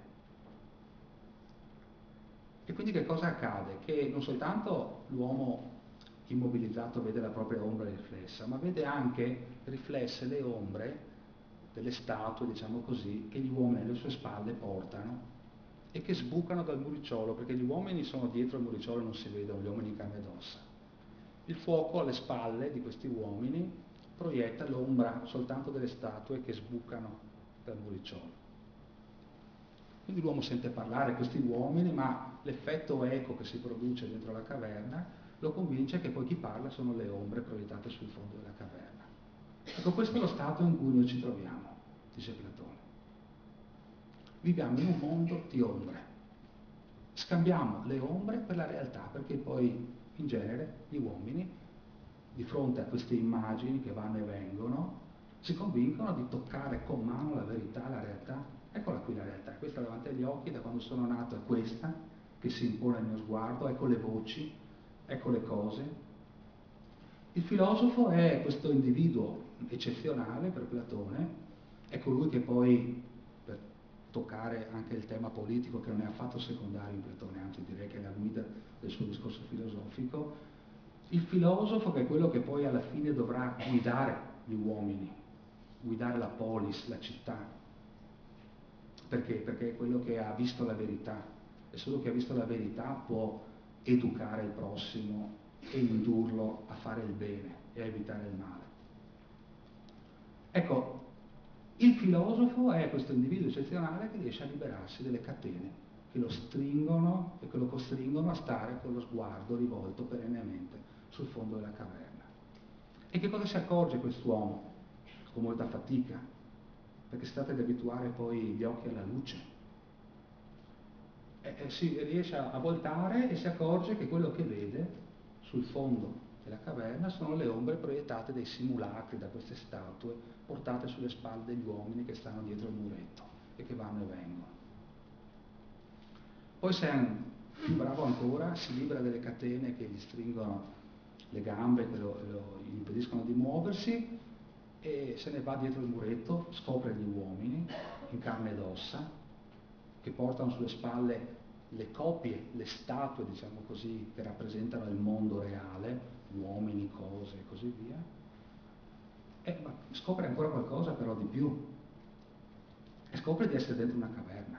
E quindi che cosa accade? Che non soltanto l'uomo immobilizzato vede la propria ombra riflessa, ma vede anche riflesse le ombre delle statue, diciamo così, che gli uomini alle sue spalle portano e che sbucano dal muricciolo, perché gli uomini sono dietro il muricciolo e non si vedono, gli uomini in carne ed ossa. Il fuoco alle spalle di questi uomini proietta l'ombra soltanto delle statue che sbucano dal muricciolo. Quindi l'uomo sente parlare questi uomini, ma l'effetto eco che si produce dentro la caverna lo convince che poi chi parla sono le ombre proiettate sul fondo della caverna. Ecco, questo è lo stato in cui noi ci troviamo, dice Platone. Viviamo in un mondo di ombre. Scambiamo le ombre per la realtà, perché poi in genere gli uomini, di fronte a queste immagini che vanno e vengono, si convincono di toccare con mano la verità, la realtà. Eccola qui la realtà, questa davanti agli occhi, da quando sono nato è questa che si impone al mio sguardo, ecco le voci, ecco le cose. Il filosofo è questo individuo eccezionale per Platone, è colui che poi, per toccare anche il tema politico che non è affatto secondario in Platone, anzi direi che è la guida del suo discorso filosofico, il filosofo che è quello che poi alla fine dovrà guidare gli uomini, guidare la polis, la città. Perché? Perché è quello che ha visto la verità, e solo chi ha visto la verità può educare il prossimo e indurlo a fare il bene e a evitare il male. Ecco, il filosofo è questo individuo eccezionale che riesce a liberarsi delle catene che lo stringono e che lo costringono a stare con lo sguardo rivolto perennemente sul fondo della caverna. E che cosa si accorge quest'uomo? Con molta fatica, perché si tratta di abituare poi gli occhi alla luce. Si riesce a voltare e si accorge che quello che vede sul fondo della caverna sono le ombre proiettate dai simulacri, da queste statue portate sulle spalle degli uomini che stanno dietro il muretto e che vanno e vengono. Poi se è più bravo ancora, si libera delle catene che gli stringono le gambe, che gli impediscono di muoversi, e se ne va dietro il muretto, scopre gli uomini in carne ed ossa, che portano sulle spalle le copie, le statue, diciamo così, che rappresentano il mondo reale, uomini, cose e così via. Ma scopre ancora qualcosa però di più, e scopre di essere dentro una caverna.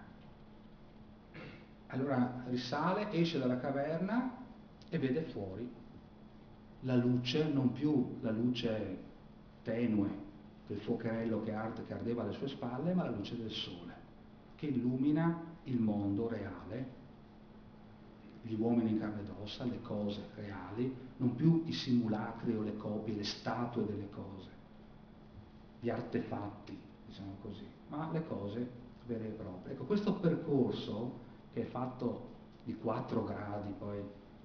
Allora risale, esce dalla caverna e vede fuori la luce, non più la luce tenue del fuocherello che ardeva alle sue spalle, ma la luce del sole, che illumina il mondo reale, gli uomini in carne ed ossa, le cose reali, non più i simulacri o le copie, le statue delle cose, gli artefatti, diciamo così, ma le cose vere e proprie. Ecco, questo percorso che è fatto di 4 gradi, poi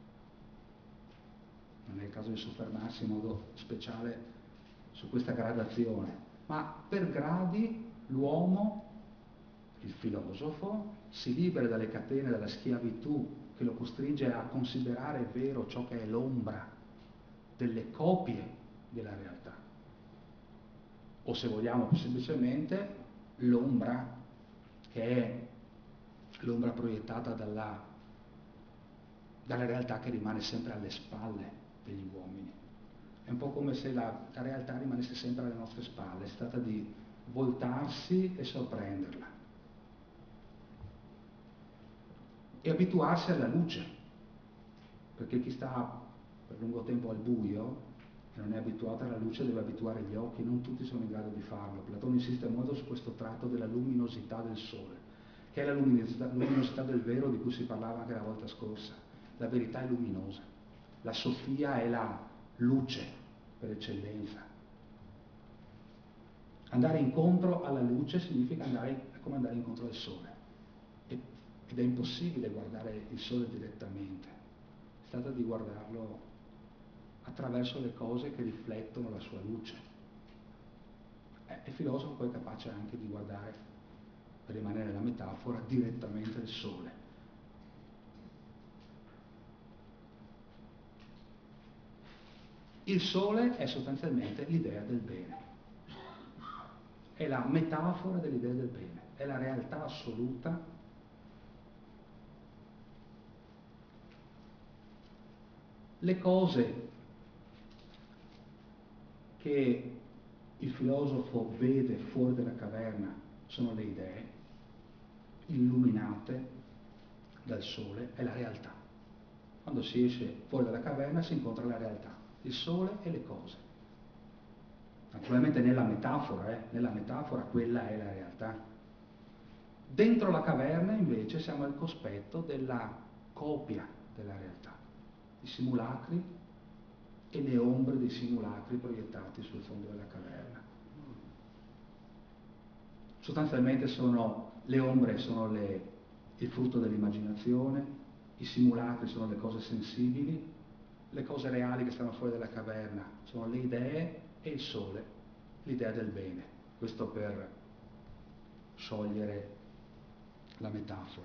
non è il caso di soffermarsi in modo speciale su questa gradazione, ma per gradi l'uomo, il filosofo, si libera dalle catene della schiavitù che lo costringe a considerare vero ciò che è l'ombra delle copie della realtà, o se vogliamo più semplicemente l'ombra che è l'ombra proiettata dalla realtà che rimane sempre alle spalle degli uomini. È un po' come se la realtà rimanesse sempre alle nostre spalle, si tratta di voltarsi e sorprenderla e abituarsi alla luce, perché chi sta per lungo tempo al buio e non è abituato alla luce deve abituare gli occhi, non tutti sono in grado di farlo. Platone insiste molto su questo tratto della luminosità del sole, che è la luminosità del vero di cui si parlava anche la volta scorsa. La verità è luminosa, la sofia è la luce per eccellenza. Andare incontro alla luce significa come andare incontro al sole, ed è impossibile guardare il sole direttamente, si tratta di guardarlo attraverso le cose che riflettono la sua luce. Il filosofo poi è capace anche di guardare, per rimanere nella metafora, direttamente il sole. Il sole è sostanzialmente l'idea del bene, è la metafora dell'idea del bene, è la realtà assoluta le cose che il filosofo vede fuori dalla caverna sono le idee illuminate dal sole, è la realtà. Quando si esce fuori dalla caverna si incontra la realtà, il sole e le cose. Naturalmente nella metafora quella è la realtà. Dentro la caverna invece siamo al cospetto della copia della realtà, i simulacri e le ombre dei simulacri proiettati sul fondo della caverna. Sostanzialmente le ombre sono il frutto dell'immaginazione, i simulacri sono le cose sensibili, le cose reali che stanno fuori dalla caverna sono le idee e il sole, l'idea del bene. Questo per sciogliere la metafora.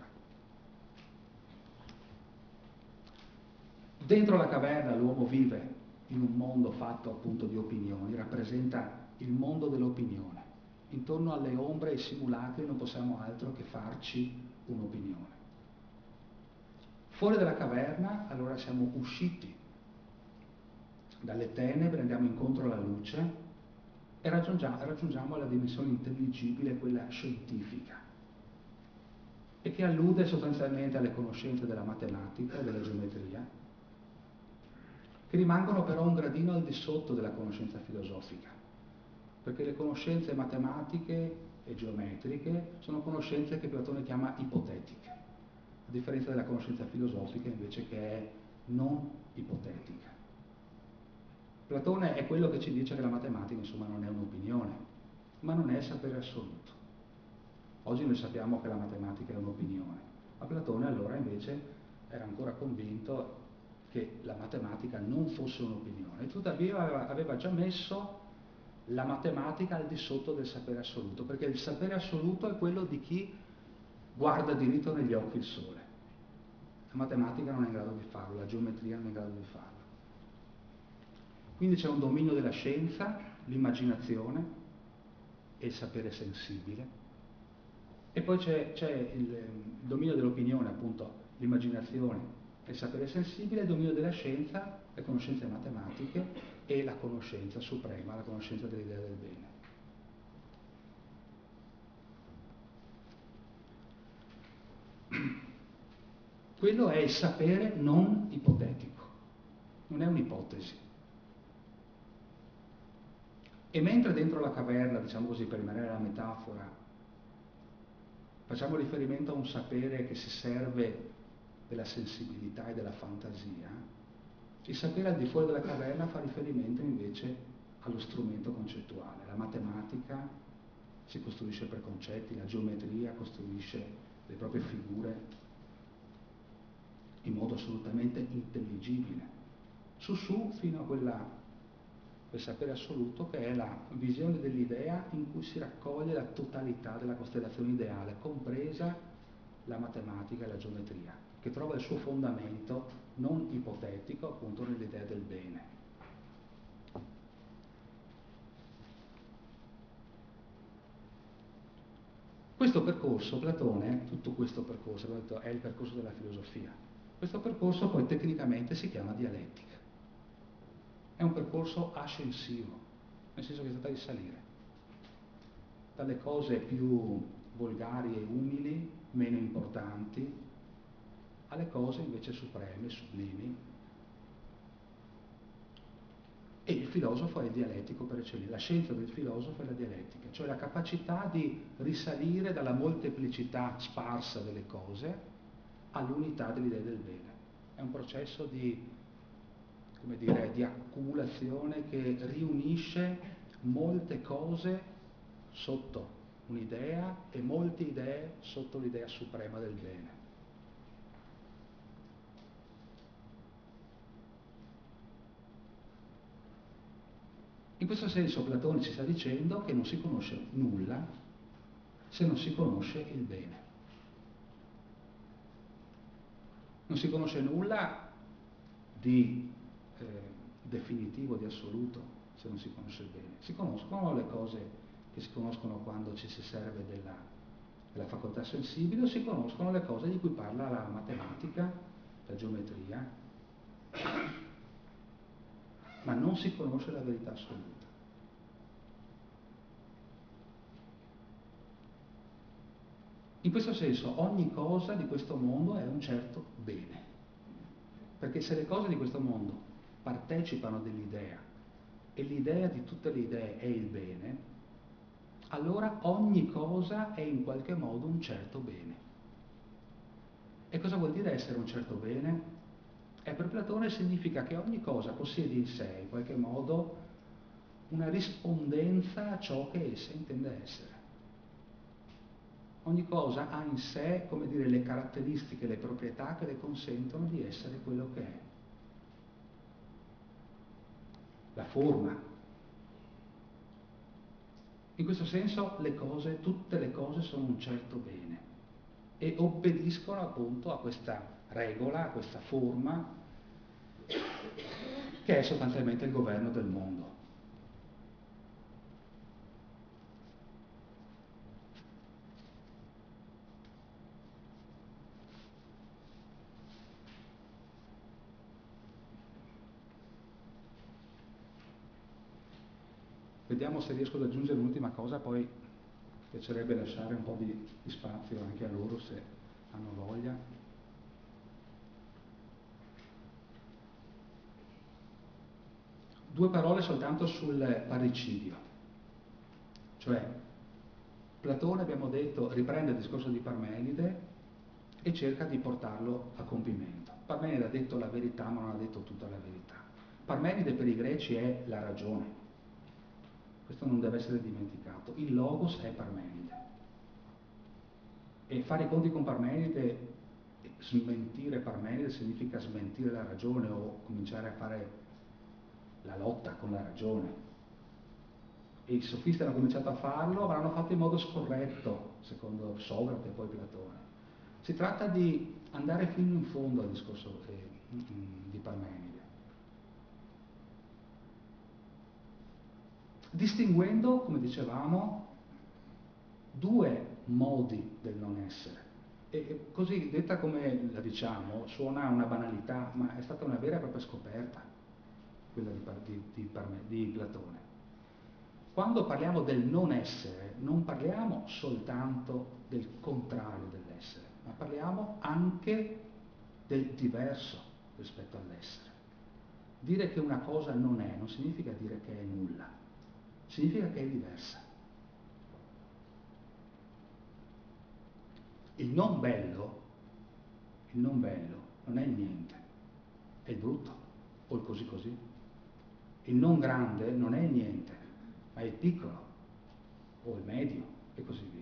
Dentro la caverna l'uomo vive in un mondo fatto appunto di opinioni, rappresenta il mondo dell'opinione. Intorno alle ombre e ai simulacri non possiamo altro che farci un'opinione. Fuori dalla caverna allora siamo usciti dalle tenebre, andiamo incontro alla luce e raggiungiamo la dimensione intelligibile, quella scientifica, e che allude sostanzialmente alle conoscenze della matematica e della geometria, che rimangono però un gradino al di sotto della conoscenza filosofica, perché le conoscenze matematiche e geometriche sono conoscenze che Platone chiama ipotetiche, a differenza della conoscenza filosofica invece che è non ipotetica. Platone è quello che ci dice che la matematica insomma non è un'opinione, ma non è il sapere assoluto. Oggi noi sappiamo che la matematica è un'opinione, ma Platone allora invece era ancora convinto che la matematica non fosse un'opinione, e tuttavia aveva già messo la matematica al di sotto del sapere assoluto, perché il sapere assoluto è quello di chi guarda diritto negli occhi il sole. La matematica non è in grado di farlo, la geometria non è in grado di farlo. Quindi c'è un dominio della scienza, l'immaginazione e il sapere sensibile, e poi c'è il dominio dell'opinione, appunto, l'immaginazione e il sapere sensibile, il dominio della scienza, le conoscenze matematiche e la conoscenza suprema, la conoscenza dell'idea del bene. Quello è il sapere non ipotetico, non è un'ipotesi, E mentre dentro la caverna, diciamo così, per rimanere alla metafora, facciamo riferimento a un sapere che si serve della sensibilità e della fantasia, il sapere al di fuori della caverna fa riferimento invece allo strumento concettuale. La matematica si costruisce per concetti, la geometria costruisce le proprie figure in modo assolutamente intelligibile, su fino a quel sapere assoluto che è la visione dell'idea in cui si raccoglie la totalità della costellazione ideale, compresa la matematica e la geometria, che trova il suo fondamento non ipotetico appunto nell'idea del bene. Questo percorso, Platone, tutto questo percorso, è il percorso della filosofia. Questo percorso poi tecnicamente si chiama dialettica. È un percorso ascensivo, nel senso che si tratta di salire dalle cose più volgari e umili, meno importanti, alle cose invece supreme, sublimi. E il filosofo è il dialettico per eccellenza. La scienza del filosofo è la dialettica, cioè la capacità di risalire dalla molteplicità sparsa delle cose all'unità dell'idea del bene. È un processo di, come dire, di accumulazione che riunisce molte cose sotto un'idea e molte idee sotto l'idea suprema del bene. In questo senso Platone ci sta dicendo che non si conosce nulla se non si conosce il bene. Non si conosce nulla di definitivo, di assoluto, se non si conosce il bene. Si conoscono le cose che si conoscono quando ci si serve della facoltà sensibile, o si conoscono le cose di cui parla la matematica, la geometria, ma non si conosce la verità assoluta. In questo senso ogni cosa di questo mondo è un certo bene, perché se le cose di questo mondo partecipano dell'idea e l'idea di tutte le idee è il bene, allora ogni cosa è in qualche modo un certo bene. E cosa vuol dire essere un certo bene? Per Platone significa che ogni cosa possiede in sé, in qualche modo, una rispondenza a ciò che essa intende essere. Ogni cosa ha in sé, come dire, le caratteristiche, le proprietà che le consentono di essere quello che è. La forma. In questo senso le cose, tutte le cose sono un certo bene e obbediscono appunto a questa regola, a questa forma che è sostanzialmente il governo del mondo. Vediamo se riesco ad aggiungere un'ultima cosa, poi piacerebbe lasciare un po' di spazio anche a loro se hanno voglia. Due parole soltanto sul parricidio. Cioè, Platone, abbiamo detto, riprende il discorso di Parmenide e cerca di portarlo a compimento. Parmenide ha detto la verità, ma non ha detto tutta la verità. Parmenide per i greci è la ragione. Questo non deve essere dimenticato. Il logos è Parmenide. E fare i conti con Parmenide, smentire Parmenide significa smentire la ragione o cominciare a fare la lotta con la ragione. E i sofisti hanno cominciato a farlo, ma l'hanno fatto in modo scorretto, secondo Socrate e poi Platone. Si tratta di andare fino in fondo al discorso di Parmenide, distinguendo, come dicevamo, due modi del non essere. E così, detta come la diciamo, suona una banalità, ma è stata una vera e propria scoperta, quella di Platone. Quando parliamo del non essere, non parliamo soltanto del contrario dell'essere, ma parliamo anche del diverso rispetto all'essere. Dire che una cosa non è non significa dire che è nulla. significa che è diversa. Il non bello non è il niente, è il brutto, o il così così. Il non grande non è il niente, ma è il piccolo, o il medio, e così via.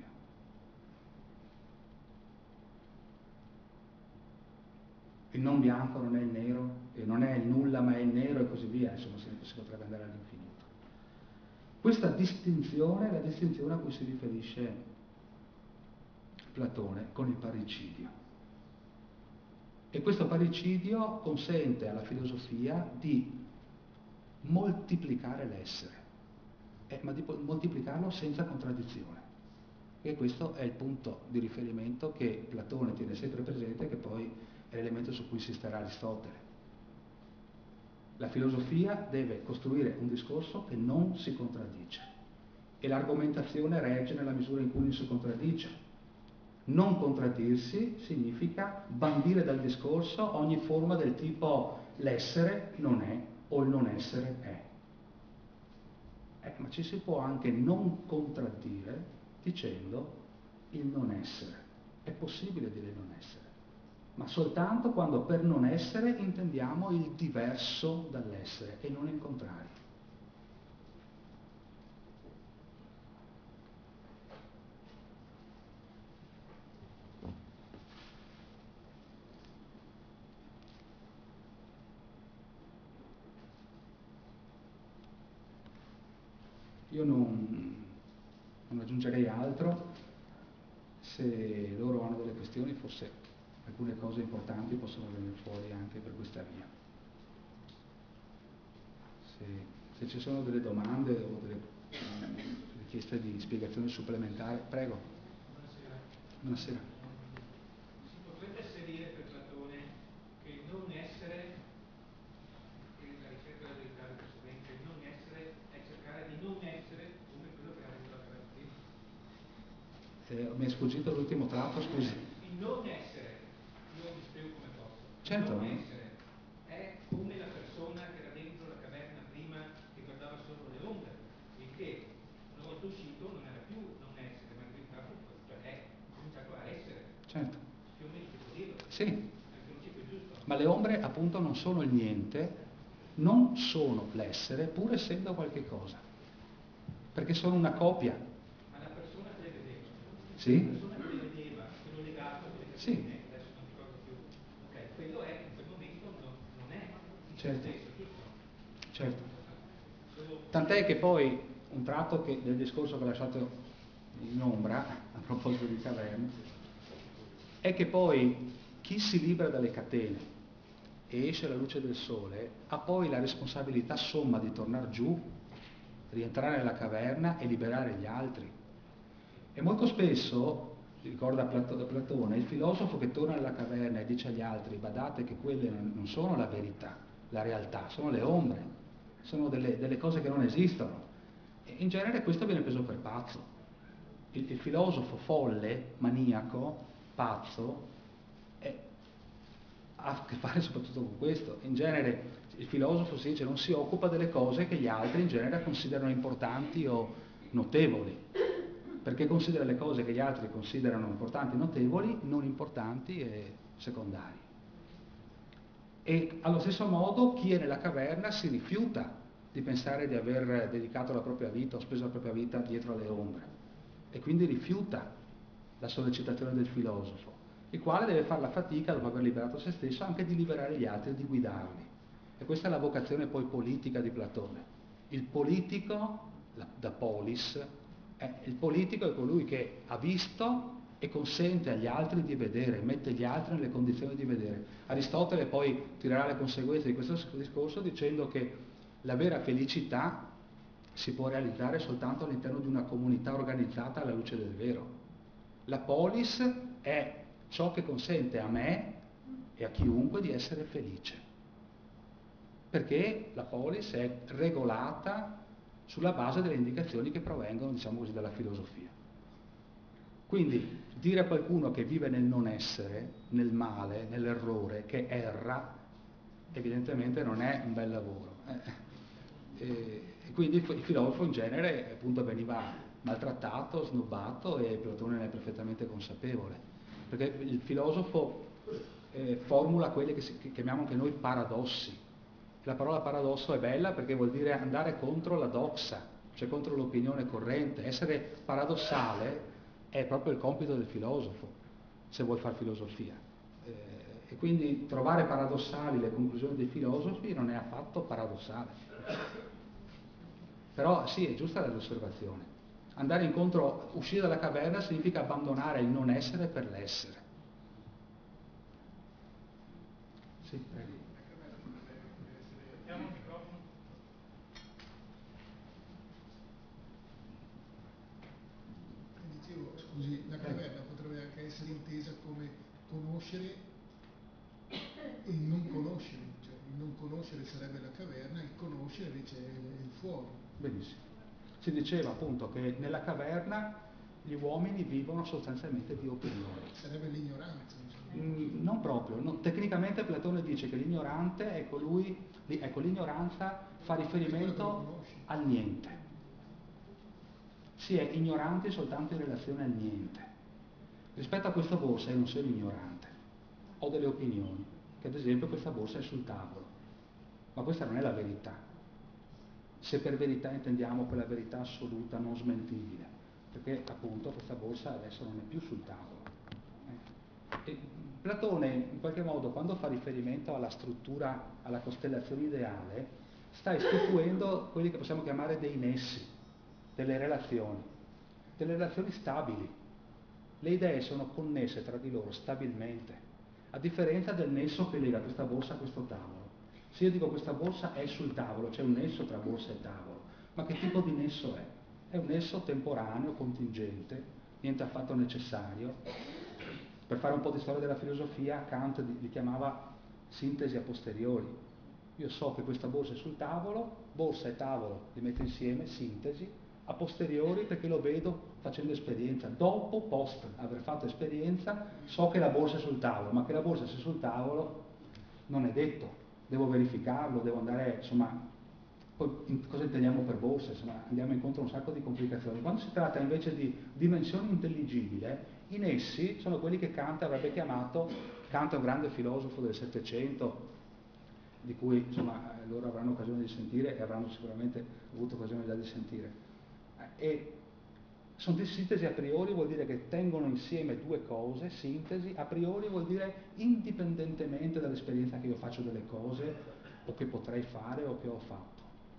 Il non bianco non è il nero, e non è il nulla ma è il nero, e così via, insomma si potrebbe andare all'infinito. Questa distinzione è la distinzione a cui si riferisce Platone con il parricidio. E questo parricidio consente alla filosofia di moltiplicare l'essere, ma di moltiplicarlo senza contraddizione. E questo è il punto di riferimento che Platone tiene sempre presente, che poi è l'elemento su cui insisterà Aristotele. La filosofia deve costruire un discorso che non si contraddice e l'argomentazione regge nella misura in cui non si contraddice. Non contraddirsi significa bandire dal discorso ogni forma del tipo l'essere non è o il non essere è. Ma ci si può anche non contraddire dicendo il non essere. È possibile dire il non essere, ma soltanto quando per non essere intendiamo il diverso dall'essere e non il contrario. Io non aggiungerei altro. Se loro hanno delle questioni, forse alcune cose importanti possono venire fuori anche per questa via. Se ci sono delle domande o delle richieste di spiegazioni supplementari, prego. Buonasera. Buonasera. Si potrebbe asserire per Platone che il non essere, che la ricerca della verità giustamente, il non essere è cercare di non essere come quello che ha detto la prima. Mi è sfuggito l'ultimo tratto, scusi. Il non essere, io vi spiego come posso. Certo. Il non essere è come la persona che era dentro la caverna prima che guardava solo le ombre, il che una volta uscito non era più non essere, ma è diventato, cioè è cominciato a essere. Certo. Più o meno si può dirlo. Sì. È il principio giusto. Ma le ombre appunto non sono il niente, non sono l'essere, pur essendo qualche cosa, perché sono una copia. Ma la persona che le vedeva, Sì? la persona che le vedeva, quello legato a quelle Sì. catene, adesso non ricordo più, ok, quello è, in quel momento non è in se Certo. stesso, giusto? Certo. Solo- Tant'è che poi un tratto del discorso che ho lasciato in ombra, a proposito di caverne, è che poi chi si libera dalle catene e esce alla luce del sole ha poi la responsabilità somma di tornare giù, rientrare nella caverna e liberare gli altri. E molto spesso, ricorda Platone, il filosofo che torna nella caverna e dice agli altri: badate che quelle non sono la verità, la realtà, sono le ombre, sono delle cose che non esistono. E in genere questo viene preso per pazzo. Il filosofo folle, maniaco, pazzo, ha a che fare soprattutto con questo. In genere il filosofo si dice non si occupa delle cose che gli altri in genere considerano importanti o notevoli, perché considera le cose che gli altri considerano importanti e notevoli non importanti e secondari. E allo stesso modo chi è nella caverna si rifiuta di pensare di aver dedicato la propria vita o speso la propria vita dietro alle ombre e quindi rifiuta la sollecitazione del filosofo, il quale deve fare la fatica, dopo aver liberato se stesso, anche di liberare gli altri e di guidarli. E questa è la vocazione poi politica di Platone. Il politico, da polis, il politico è colui che ha visto e consente agli altri di vedere, mette gli altri nelle condizioni di vedere. Aristotele poi tirerà le conseguenze di questo discorso dicendo che la vera felicità si può realizzare soltanto all'interno di una comunità organizzata alla luce del vero. La polis è ciò che consente a me e a chiunque di essere felice, perché la polis è regolata sulla base delle indicazioni che provengono, diciamo così, dalla filosofia. Quindi dire a qualcuno che vive nel non essere, nel male, nell'errore, che erra, evidentemente non è un bel lavoro. E quindi il filosofo in genere appunto veniva maltrattato, snobbato, e Platone ne è perfettamente consapevole, perché il filosofo formula quelli che chiamiamo anche noi paradossi. La parola paradosso è bella perché vuol dire andare contro la doxa, cioè contro l'opinione corrente. Essere paradossale è proprio il compito del filosofo, se vuol fare filosofia. E quindi trovare paradossali le conclusioni dei filosofi non è affatto paradossale. Però sì, è giusta l'osservazione. Andare incontro, uscire dalla caverna significa abbandonare il non essere per l'essere. Sì, prego. Dicevo, scusi, la caverna potrebbe anche essere intesa come conoscere e non conoscere, cioè il non conoscere sarebbe la caverna, il conoscere invece è il fuoco. Benissimo. Si diceva appunto che nella caverna gli uomini vivono sostanzialmente di opinioni. Sarebbe l'ignoranza. Non proprio, tecnicamente Platone dice che l'ignorante è colui, ecco, l'ignoranza fa riferimento al niente. Si è ignoranti soltanto in relazione al niente. Rispetto a questa borsa io non sono ignorante, ho delle opinioni, che ad esempio questa borsa è sul tavolo, ma questa non è la verità. Se per verità intendiamo quella verità assoluta, non smentibile, perché appunto questa borsa adesso non è più sul tavolo. E Platone in qualche modo, quando fa riferimento alla struttura, alla costellazione ideale, sta istituendo quelli che possiamo chiamare dei nessi, delle relazioni stabili. Le idee sono connesse tra di loro stabilmente, a differenza del nesso che lega questa borsa a questo tavolo. Se io dico questa borsa è sul tavolo, c'è un nesso tra borsa e tavolo, ma che tipo di nesso è? È un nesso temporaneo, contingente, niente affatto necessario. Per fare un po' di storia della filosofia, Kant li chiamava sintesi a posteriori. Io so che questa borsa è sul tavolo, borsa e tavolo li metto insieme, sintesi, a posteriori perché lo vedo facendo esperienza. Dopo, post aver fatto esperienza, so che la borsa è sul tavolo, ma che la borsa sia sul tavolo non è detto. Devo verificarlo, devo andare, insomma, poi cosa intendiamo per borsa? Insomma, andiamo incontro a un sacco di complicazioni. Quando si tratta invece di dimensione intelligibile, in essi sono quelli che Kant avrebbe chiamato, Kant è un grande filosofo del Settecento, di cui insomma loro avranno occasione di sentire e avranno sicuramente avuto occasione già di sentire. E sono di sintesi a priori, vuol dire che tengono insieme due cose. Sintesi a priori vuol dire indipendentemente dall'esperienza che io faccio delle cose o che potrei fare o che ho fatto.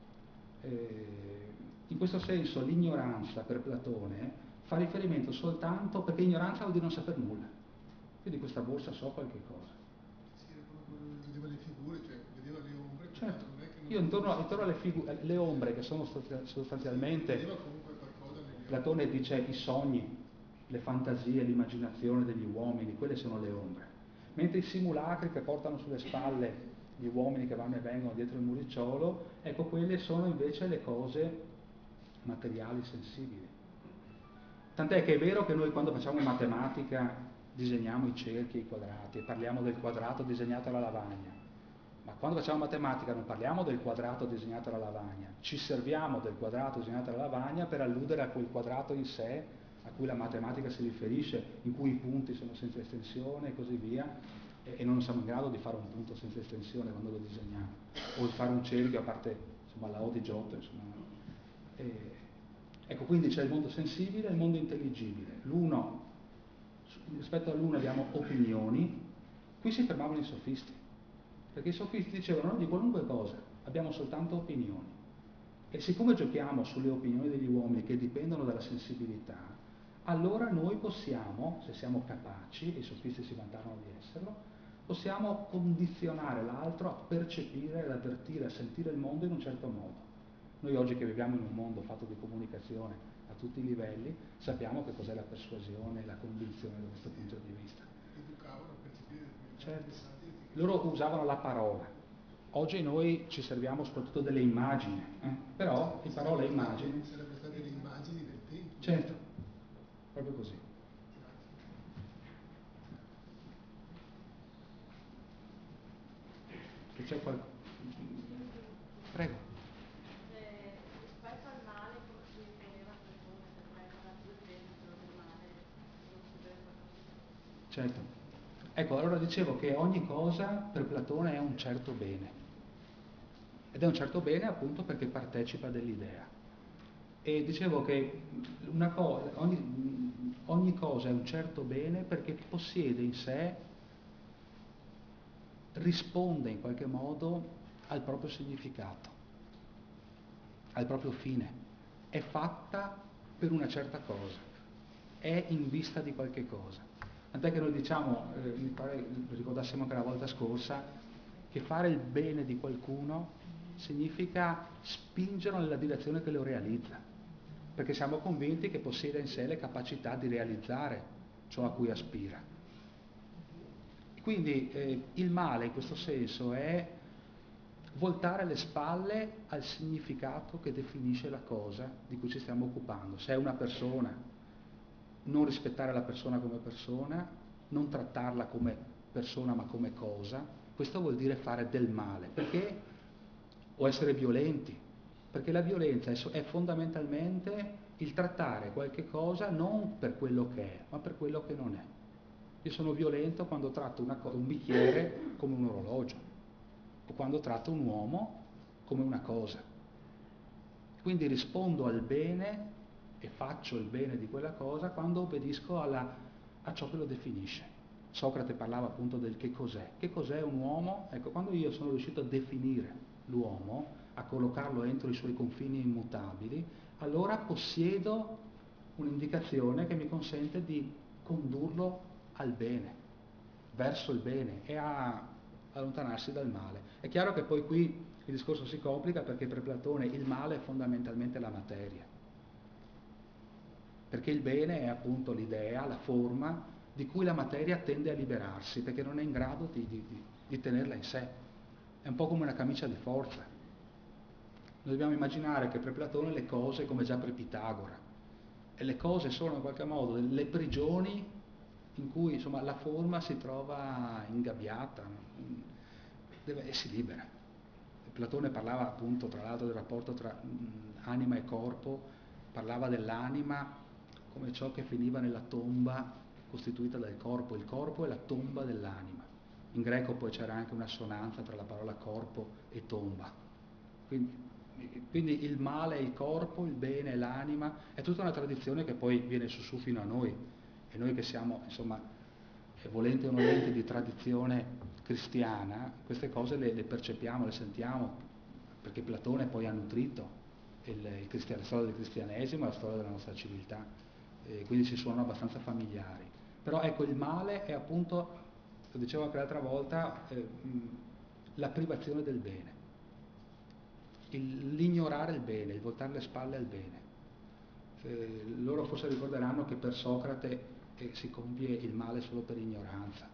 In questo senso l'ignoranza per Platone fa riferimento soltanto, perché ignoranza vuol dire non saper nulla. Io di questa borsa so qualche cosa. Sì, vedeva le figure, cioè vedeva le ombre. Certo, Non è che non io intorno alle figure, le ombre che sono sostanzialmente, vedeva comunque qualcosa nelle ombre. Platone dice i sogni, le fantasie, l'immaginazione degli uomini, quelle sono le ombre. Mentre i simulacri che portano sulle spalle gli uomini che vanno e vengono dietro il muricciolo, ecco, quelle sono invece le cose materiali, sensibili. Tant'è che è vero che noi quando facciamo matematica disegniamo i cerchi, i quadrati e parliamo del quadrato disegnato alla lavagna, ma quando facciamo matematica non parliamo del quadrato disegnato alla lavagna, ci serviamo del quadrato disegnato alla lavagna per alludere a quel quadrato in sé a cui la matematica si riferisce, in cui i punti sono senza estensione e così via, e non siamo in grado di fare un punto senza estensione quando lo disegniamo, o di fare un cerchio a parte insomma, la O di Giotto, insomma. Ecco, quindi c'è il mondo sensibile e il mondo intelligibile. L'uno, rispetto all'uno abbiamo opinioni. Qui si fermavano i sofisti, perché i sofisti dicevano noi di qualunque cosa abbiamo soltanto opinioni. E siccome giochiamo sulle opinioni degli uomini che dipendono dalla sensibilità, allora noi possiamo, se siamo capaci, e i sofisti si vantavano di esserlo, possiamo condizionare l'altro a percepire, ad avvertire, a sentire il mondo in un certo modo. Noi oggi che viviamo in un mondo fatto di comunicazione a tutti i livelli, sappiamo che cos'è la persuasione e la convinzione da questo punto di vista. Educavano a percepire Certo. messaggi. Loro usavano la parola. Oggi noi ci serviamo soprattutto delle immagini, però di parole e immagini. Sarebbero state le immagini del tempo. Certo, proprio così. Se c'è qualcosa. Prego. certo. Ecco, allora dicevo che ogni cosa per Platone è un certo bene. Ed è un certo bene appunto perché partecipa dell'idea. E dicevo che ogni cosa è un certo bene perché possiede in sé, risponde in qualche modo al proprio significato, al proprio fine. È fatta per una certa cosa, è in vista di qualche cosa. Tant'è che noi diciamo, mi pare lo ricordassimo anche la volta scorsa, che fare il bene di qualcuno significa spingerlo nella direzione che lo realizza, perché siamo convinti che possieda in sé le capacità di realizzare ciò a cui aspira. Quindi il male in questo senso è voltare le spalle al significato che definisce la cosa di cui ci stiamo occupando. Se è una persona, non rispettare la persona come persona, non trattarla come persona ma come cosa, questo vuol dire fare del male, perché o essere violenti, perché la violenza è fondamentalmente il trattare qualche cosa non per quello che è, ma per quello che non è. Io sono violento quando tratto un bicchiere come un orologio, o quando tratto un uomo come una cosa. Quindi rispondo al bene e faccio il bene di quella cosa quando obbedisco a ciò che lo definisce. Socrate parlava appunto del che cos'è. Che cos'è un uomo? Ecco, quando io sono riuscito a definire l'uomo, a collocarlo entro i suoi confini immutabili, allora possiedo un'indicazione che mi consente di condurlo al bene, verso il bene e a allontanarsi dal male. È chiaro che poi qui il discorso si complica perché per Platone il male è fondamentalmente la materia, perché il bene è appunto l'idea, la forma di cui la materia tende a liberarsi perché non è in grado di tenerla in sé. È un po' come una camicia di forza. Noi dobbiamo immaginare che per Platone le cose, come già per Pitagora, e le cose sono in qualche modo le prigioni in cui insomma, la forma si trova ingabbiata e si libera. Platone parlava appunto tra l'altro del rapporto tra anima e corpo, parlava dell'anima come ciò che finiva nella tomba costituita dal corpo. Il corpo è la tomba dell'anima. In greco poi c'era anche un'assonanza tra la parola corpo e tomba. Quindi il male è il corpo, il bene è l'anima, è tutta una tradizione che poi viene su fino a noi. E noi che siamo, insomma, volenti o nolenti di tradizione cristiana, queste cose le percepiamo, le sentiamo, perché Platone poi ha nutrito la storia del cristianesimo e la storia della nostra civiltà, quindi ci sono abbastanza familiari. Però ecco, il male è appunto, lo dicevo anche l'altra volta, la privazione del bene, l'ignorare il bene, il voltare le spalle al bene. Loro forse ricorderanno che per Socrate si compie il male solo per ignoranza,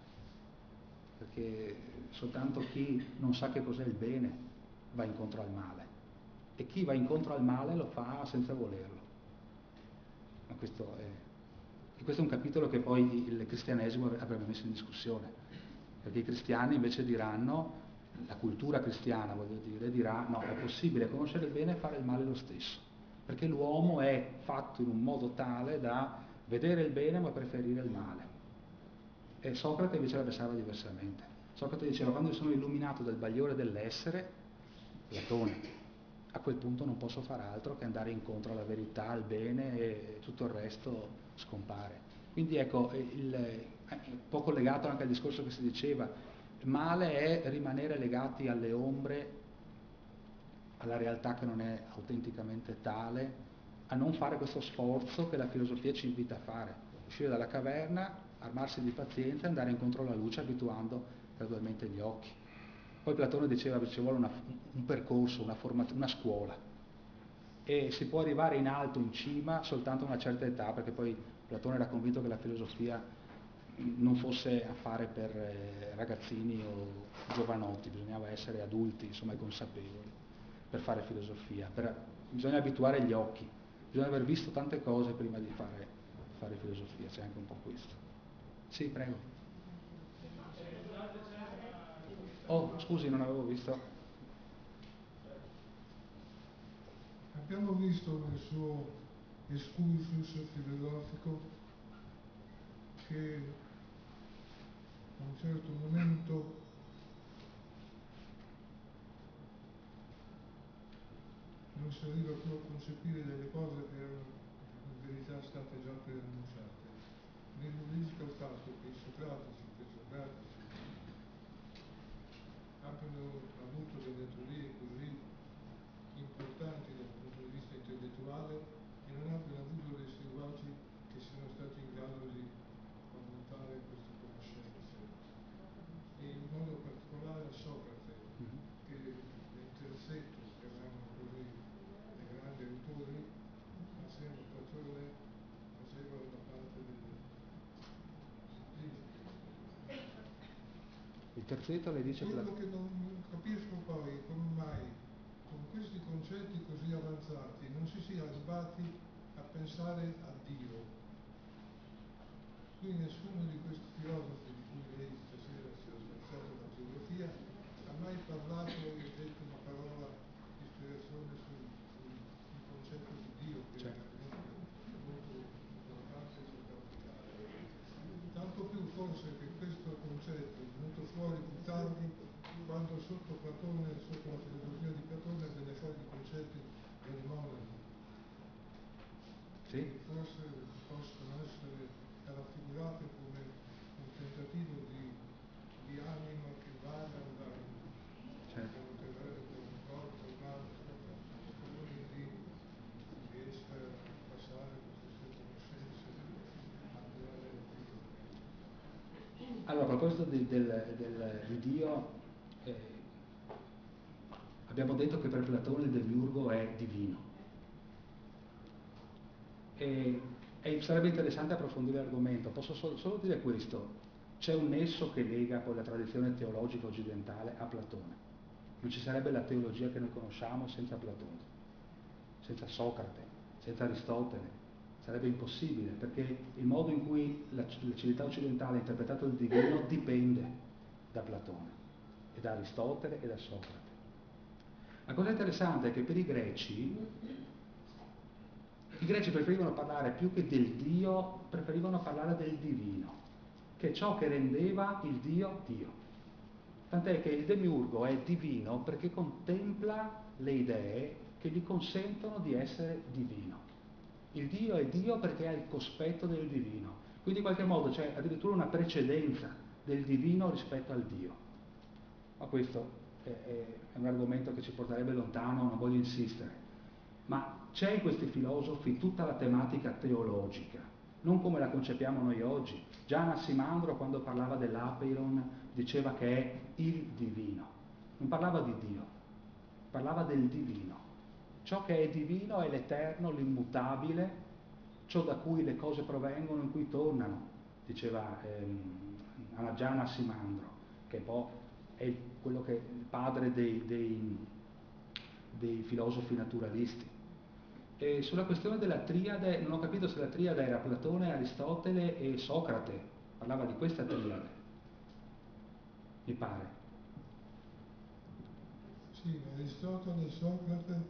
perché soltanto chi non sa che cos'è il bene va incontro al male e chi va incontro al male lo fa senza volerlo. Ma questo è un capitolo che poi il cristianesimo avrebbe messo in discussione, perché i cristiani invece diranno, la cultura cristiana voglio dire, dirà no, è possibile conoscere il bene e fare il male lo stesso, perché l'uomo è fatto in un modo tale da vedere il bene ma preferire il male. E Socrate invece la pensava diversamente. Socrate diceva, quando io sono illuminato dal bagliore dell'essere, Platone, a quel punto non posso fare altro che andare incontro alla verità, al bene e tutto il resto scompare. Quindi ecco, un po' collegato anche al discorso che si diceva, il male è rimanere legati alle ombre, alla realtà che non è autenticamente tale, a non fare questo sforzo che la filosofia ci invita a fare, uscire dalla caverna, armarsi di pazienza e andare incontro alla luce abituando gradualmente gli occhi. Poi Platone diceva che ci vuole un percorso, una scuola e si può arrivare in alto, in cima, soltanto a una certa età, perché poi Platone era convinto che la filosofia non fosse affare per ragazzini o giovanotti, bisognava essere adulti, insomma, e consapevoli per fare filosofia. Bisogna abituare gli occhi, bisogna aver visto tante cose prima di fare filosofia, c'è anche un po' questo. Sì, prego. Oh, scusi, non avevo visto. Abbiamo visto nel suo excursus filosofico che un certo momento non si arriva più a concepire delle cose che erano in verità state già preannunciate. Ne modifica il fatto che i socratici abbiano avuto delle teorie così importanti dal punto di vista intellettuale e non abbiano avuto dei seguaci che siano stati in grado di aumentare queste conoscenze. E in modo particolare Socrate, che nel terzetto, chiamiamolo così, dei grandi autori, faceva Platone, faceva la parte del Il terzetto le dice quello che non capisco poi è come mai con questi concetti così avanzati non si sia arrivati a pensare a Dio. Qui nessuno di questi filosofi di cui lei stasera ci ha smerciato la geografia ha mai parlato e detto una parola di spiegazione sul concetto di Dio, che è molto importante e sopravvivente. Tanto più forse che questo concetto è venuto fuori più tardi, quando sotto Platone, sotto la filosofia di Platone, venne fuori i concetti dei monadi, sì. che forse possono essere raffigurate come un tentativo di anima che vaga da un corpo all'altro, quindi riesce a passare queste sue conoscenze al di là del Dio. Allora, a proposito di Dio, abbiamo detto che per Platone il demiurgo è divino. E sarebbe interessante approfondire l'argomento. Posso solo dire questo: c'è un nesso che lega poi la tradizione teologica occidentale a Platone. Non ci sarebbe la teologia che noi conosciamo senza Platone, senza Socrate, senza Aristotele. Sarebbe impossibile, perché il modo in cui la civiltà occidentale ha interpretato il divino dipende da Platone e da Aristotele e da Socrate. La cosa interessante è che per i greci preferivano parlare più che del Dio, preferivano parlare del divino, che è ciò che rendeva il Dio Dio. Tant'è che il demiurgo è divino perché contempla le idee che gli consentono di essere divino. Il Dio è Dio perché ha il cospetto del divino. Quindi in qualche modo c'è addirittura una precedenza del divino rispetto al Dio. Ma questo è un argomento che ci porterebbe lontano, non voglio insistere. Ma c'è in questi filosofi tutta la tematica teologica, non come la concepiamo noi oggi. Già Anassimandro, quando parlava dell'Apeiron, diceva che è il divino. Non parlava di Dio, parlava del divino. Ciò che è divino è l'eterno, l'immutabile, ciò da cui le cose provengono, in cui tornano, diceva già Anassimandro, che poi è quello che è il padre dei filosofi naturalisti. E sulla questione della triade, non ho capito se la triade era Platone, Aristotele e Socrate, parlava di questa triade, mi pare. Sì, Aristotele, Socrate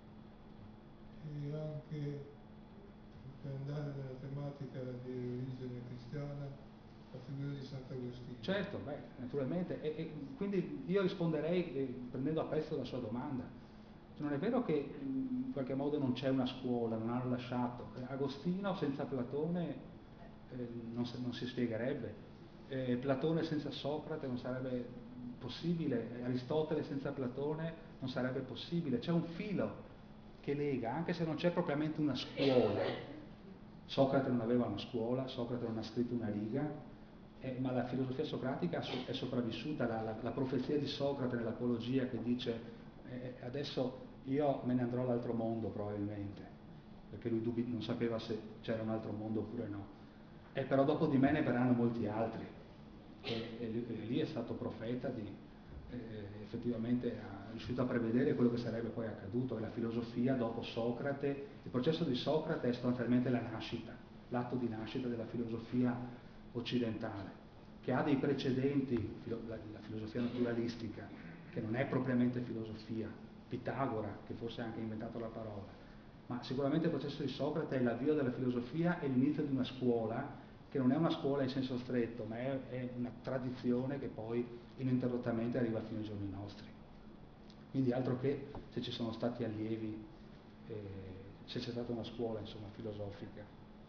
e anche, per andare nella tematica di origine cristiana, la figura di Sant'Agostino. Certo, naturalmente, e quindi io risponderei prendendo a pezzo la sua domanda. Non è vero che in qualche modo non c'è una scuola, non hanno lasciato. Agostino senza Platone non si spiegherebbe. Platone senza Socrate non sarebbe possibile. Aristotele senza Platone non sarebbe possibile. C'è un filo che lega, anche se non c'è propriamente una scuola. Socrate non aveva una scuola, Socrate non ha scritto una riga, ma la filosofia socratica è sopravvissuta. La profezia di Socrate nell'Apologia che dice adesso io me ne andrò all'altro mondo probabilmente, perché lui non sapeva se c'era un altro mondo oppure no, però dopo di me ne verranno molti altri, e lì è stato profeta effettivamente è riuscito a prevedere quello che sarebbe poi accaduto. E la filosofia dopo Socrate, il processo di Socrate è sostanzialmente la nascita, l'atto di nascita della filosofia occidentale, che ha dei precedenti, la filosofia naturalistica, che non è propriamente filosofia, Pitagora, che forse ha anche inventato la parola, ma sicuramente il processo di Socrate è l'avvio della filosofia e l'inizio di una scuola che non è una scuola in senso stretto, ma è una tradizione che poi ininterrottamente arriva fino ai giorni nostri. Quindi altro che se ci sono stati allievi, se c'è stata una scuola insomma filosofica.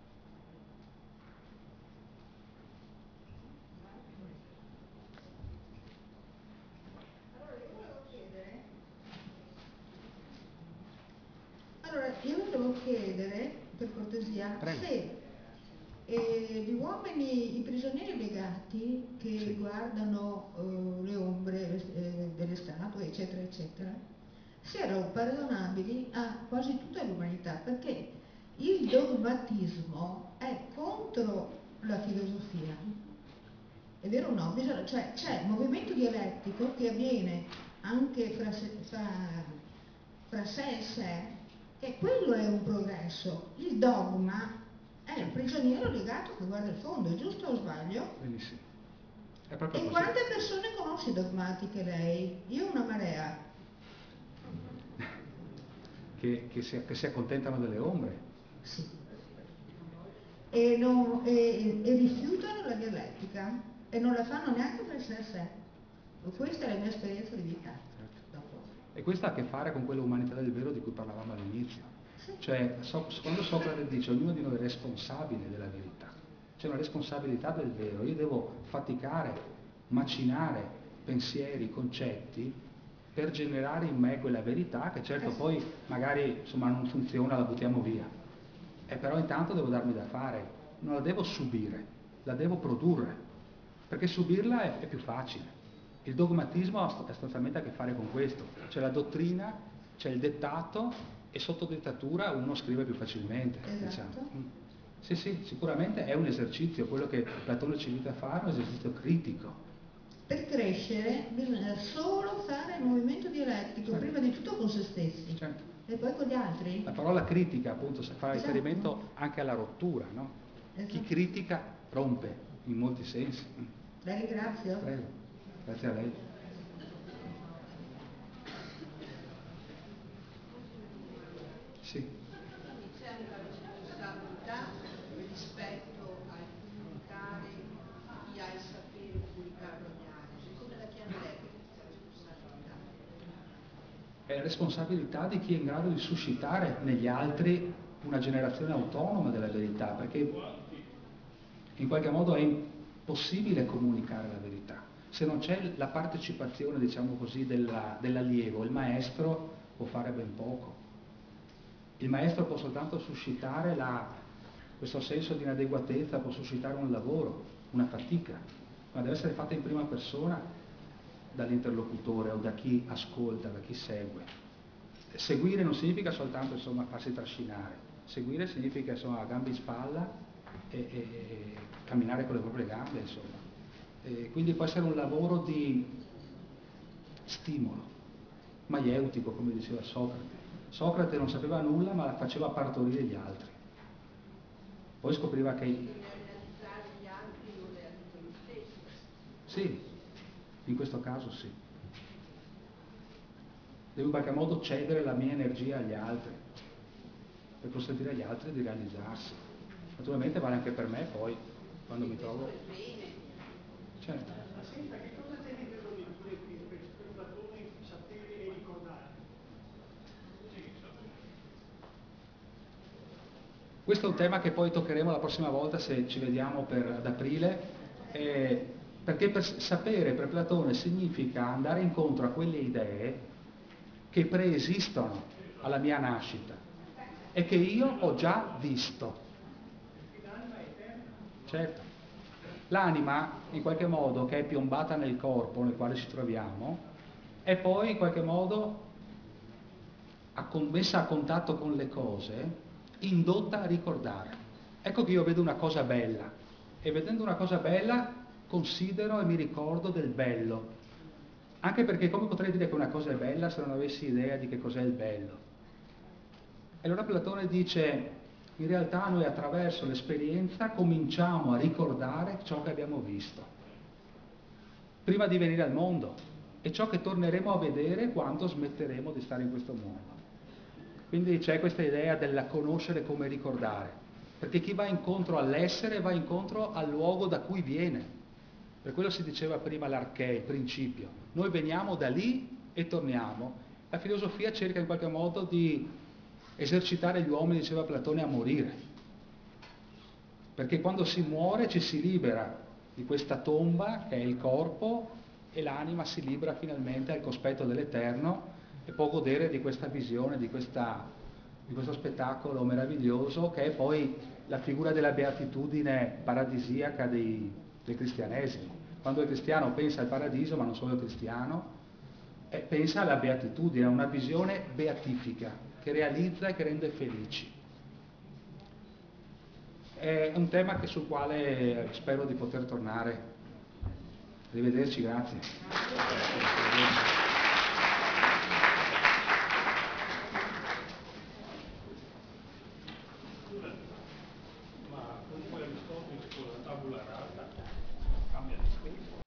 Allora, io volevo chiedere, per cortesia, Prego. se gli uomini, i prigionieri legati che Sì. guardano le ombre delle statue, eccetera, eccetera, si erano paragonabili a quasi tutta l'umanità, perché il dogmatismo è contro la filosofia. È vero o no? Cioè, c'è il movimento dialettico che avviene anche fra sé e sé, e quello è un progresso. Il dogma è il prigioniero legato che guarda il fondo, è giusto o sbaglio? Benissimo. È proprio E così. quante persone conosce dogmatiche lei? Io una marea. Che si accontentano delle ombre. Sì. E rifiutano la dialettica e non la fanno neanche fra sé e sé. Questa è la mia esperienza di vita. Certo. Dopo. E questo ha a che fare con quell'umanità del vero di cui parlavamo all'inizio. Sì. Cioè, quando Socrate dice ognuno di noi è responsabile della verità, c'è una responsabilità del vero. Io devo faticare, macinare pensieri, concetti per generare in me quella verità che certo poi magari insomma non funziona, la buttiamo via. E però intanto devo darmi da fare, non la devo subire, la devo produrre, perché subirla è più facile. Il dogmatismo ha sostanzialmente a che fare con questo, c'è la dottrina, c'è il dettato e sotto dettatura uno scrive più facilmente. Esatto. Diciamo. Sì, sì, sicuramente è un esercizio, quello che Platone ci invita a fare è un esercizio critico. Per crescere bisogna solo fare il movimento dialettico, Certo. prima di tutto con se stessi. Certo. E poi con gli altri. La parola critica appunto fa Esatto. riferimento anche alla rottura, no? Esatto. Chi critica rompe in molti sensi. La ringrazio. Prego, grazie a lei. Sì. Quindi c'è una responsabilità rispetto al comunicare chi ha il sapere comunicarlo agli altri. Come la chiama lei questa responsabilità? È responsabilità di chi è in grado di suscitare negli altri una generazione autonoma della verità, perché in qualche modo è impossibile comunicare la verità. Se non c'è la partecipazione, diciamo così, dell'allievo, il maestro può fare ben poco. Il maestro può soltanto suscitare questo senso di inadeguatezza, può suscitare un lavoro, una fatica, ma deve essere fatta in prima persona dall'interlocutore o da chi ascolta, da chi segue. Seguire non significa soltanto insomma, farsi trascinare, seguire significa insomma, a gambe in spalla e camminare con le proprie gambe, insomma. E quindi può essere un lavoro di stimolo, maieutico, come diceva Socrate. Socrate non sapeva nulla, ma la faceva partorire gli altri. Poi scopriva che... Bisogna realizzare gli altri, non realizzo lui stesso. Sì, in questo caso sì. Devo in qualche modo cedere la mia energia agli altri, per consentire agli altri di realizzarsi. Naturalmente vale anche per me poi, quando mi trovo... Certo. Ma senta, che cosa tiene intendo letture qui per Platone, sapere e ricordare? Questo è un tema che poi toccheremo la prossima volta se ci vediamo ad aprile, perché sapere per Platone significa andare incontro a quelle idee che preesistono alla mia nascita e che io ho già visto. L'anima è eterna. Certo. L'anima, in qualche modo, che è piombata nel corpo nel quale ci troviamo, è poi in qualche modo messa a contatto con le cose, indotta a ricordare. Ecco che io vedo una cosa bella e vedendo una cosa bella considero e mi ricordo del bello. Anche perché come potrei dire che una cosa è bella se non avessi idea di che cos'è il bello? E allora Platone dice, in realtà noi attraverso l'esperienza cominciamo a ricordare ciò che abbiamo visto, prima di venire al mondo, e ciò che torneremo a vedere quando smetteremo di stare in questo mondo. Quindi c'è questa idea della conoscere come ricordare, perché chi va incontro all'essere va incontro al luogo da cui viene. Per quello si diceva prima l'archè, il principio. Noi veniamo da lì e torniamo. La filosofia cerca in qualche modo di esercitare gli uomini, diceva Platone, a morire. Perché quando si muore ci si libera di questa tomba che è il corpo e l'anima si libera finalmente al cospetto dell'Eterno e può godere di questa visione, di questo spettacolo meraviglioso che è poi la figura della beatitudine paradisiaca del cristianesimo. Quando il cristiano pensa al paradiso, ma non solo il cristiano, pensa alla beatitudine, a una visione beatifica che realizza e che rende felici. È un tema sul quale spero di poter tornare. Arrivederci, grazie.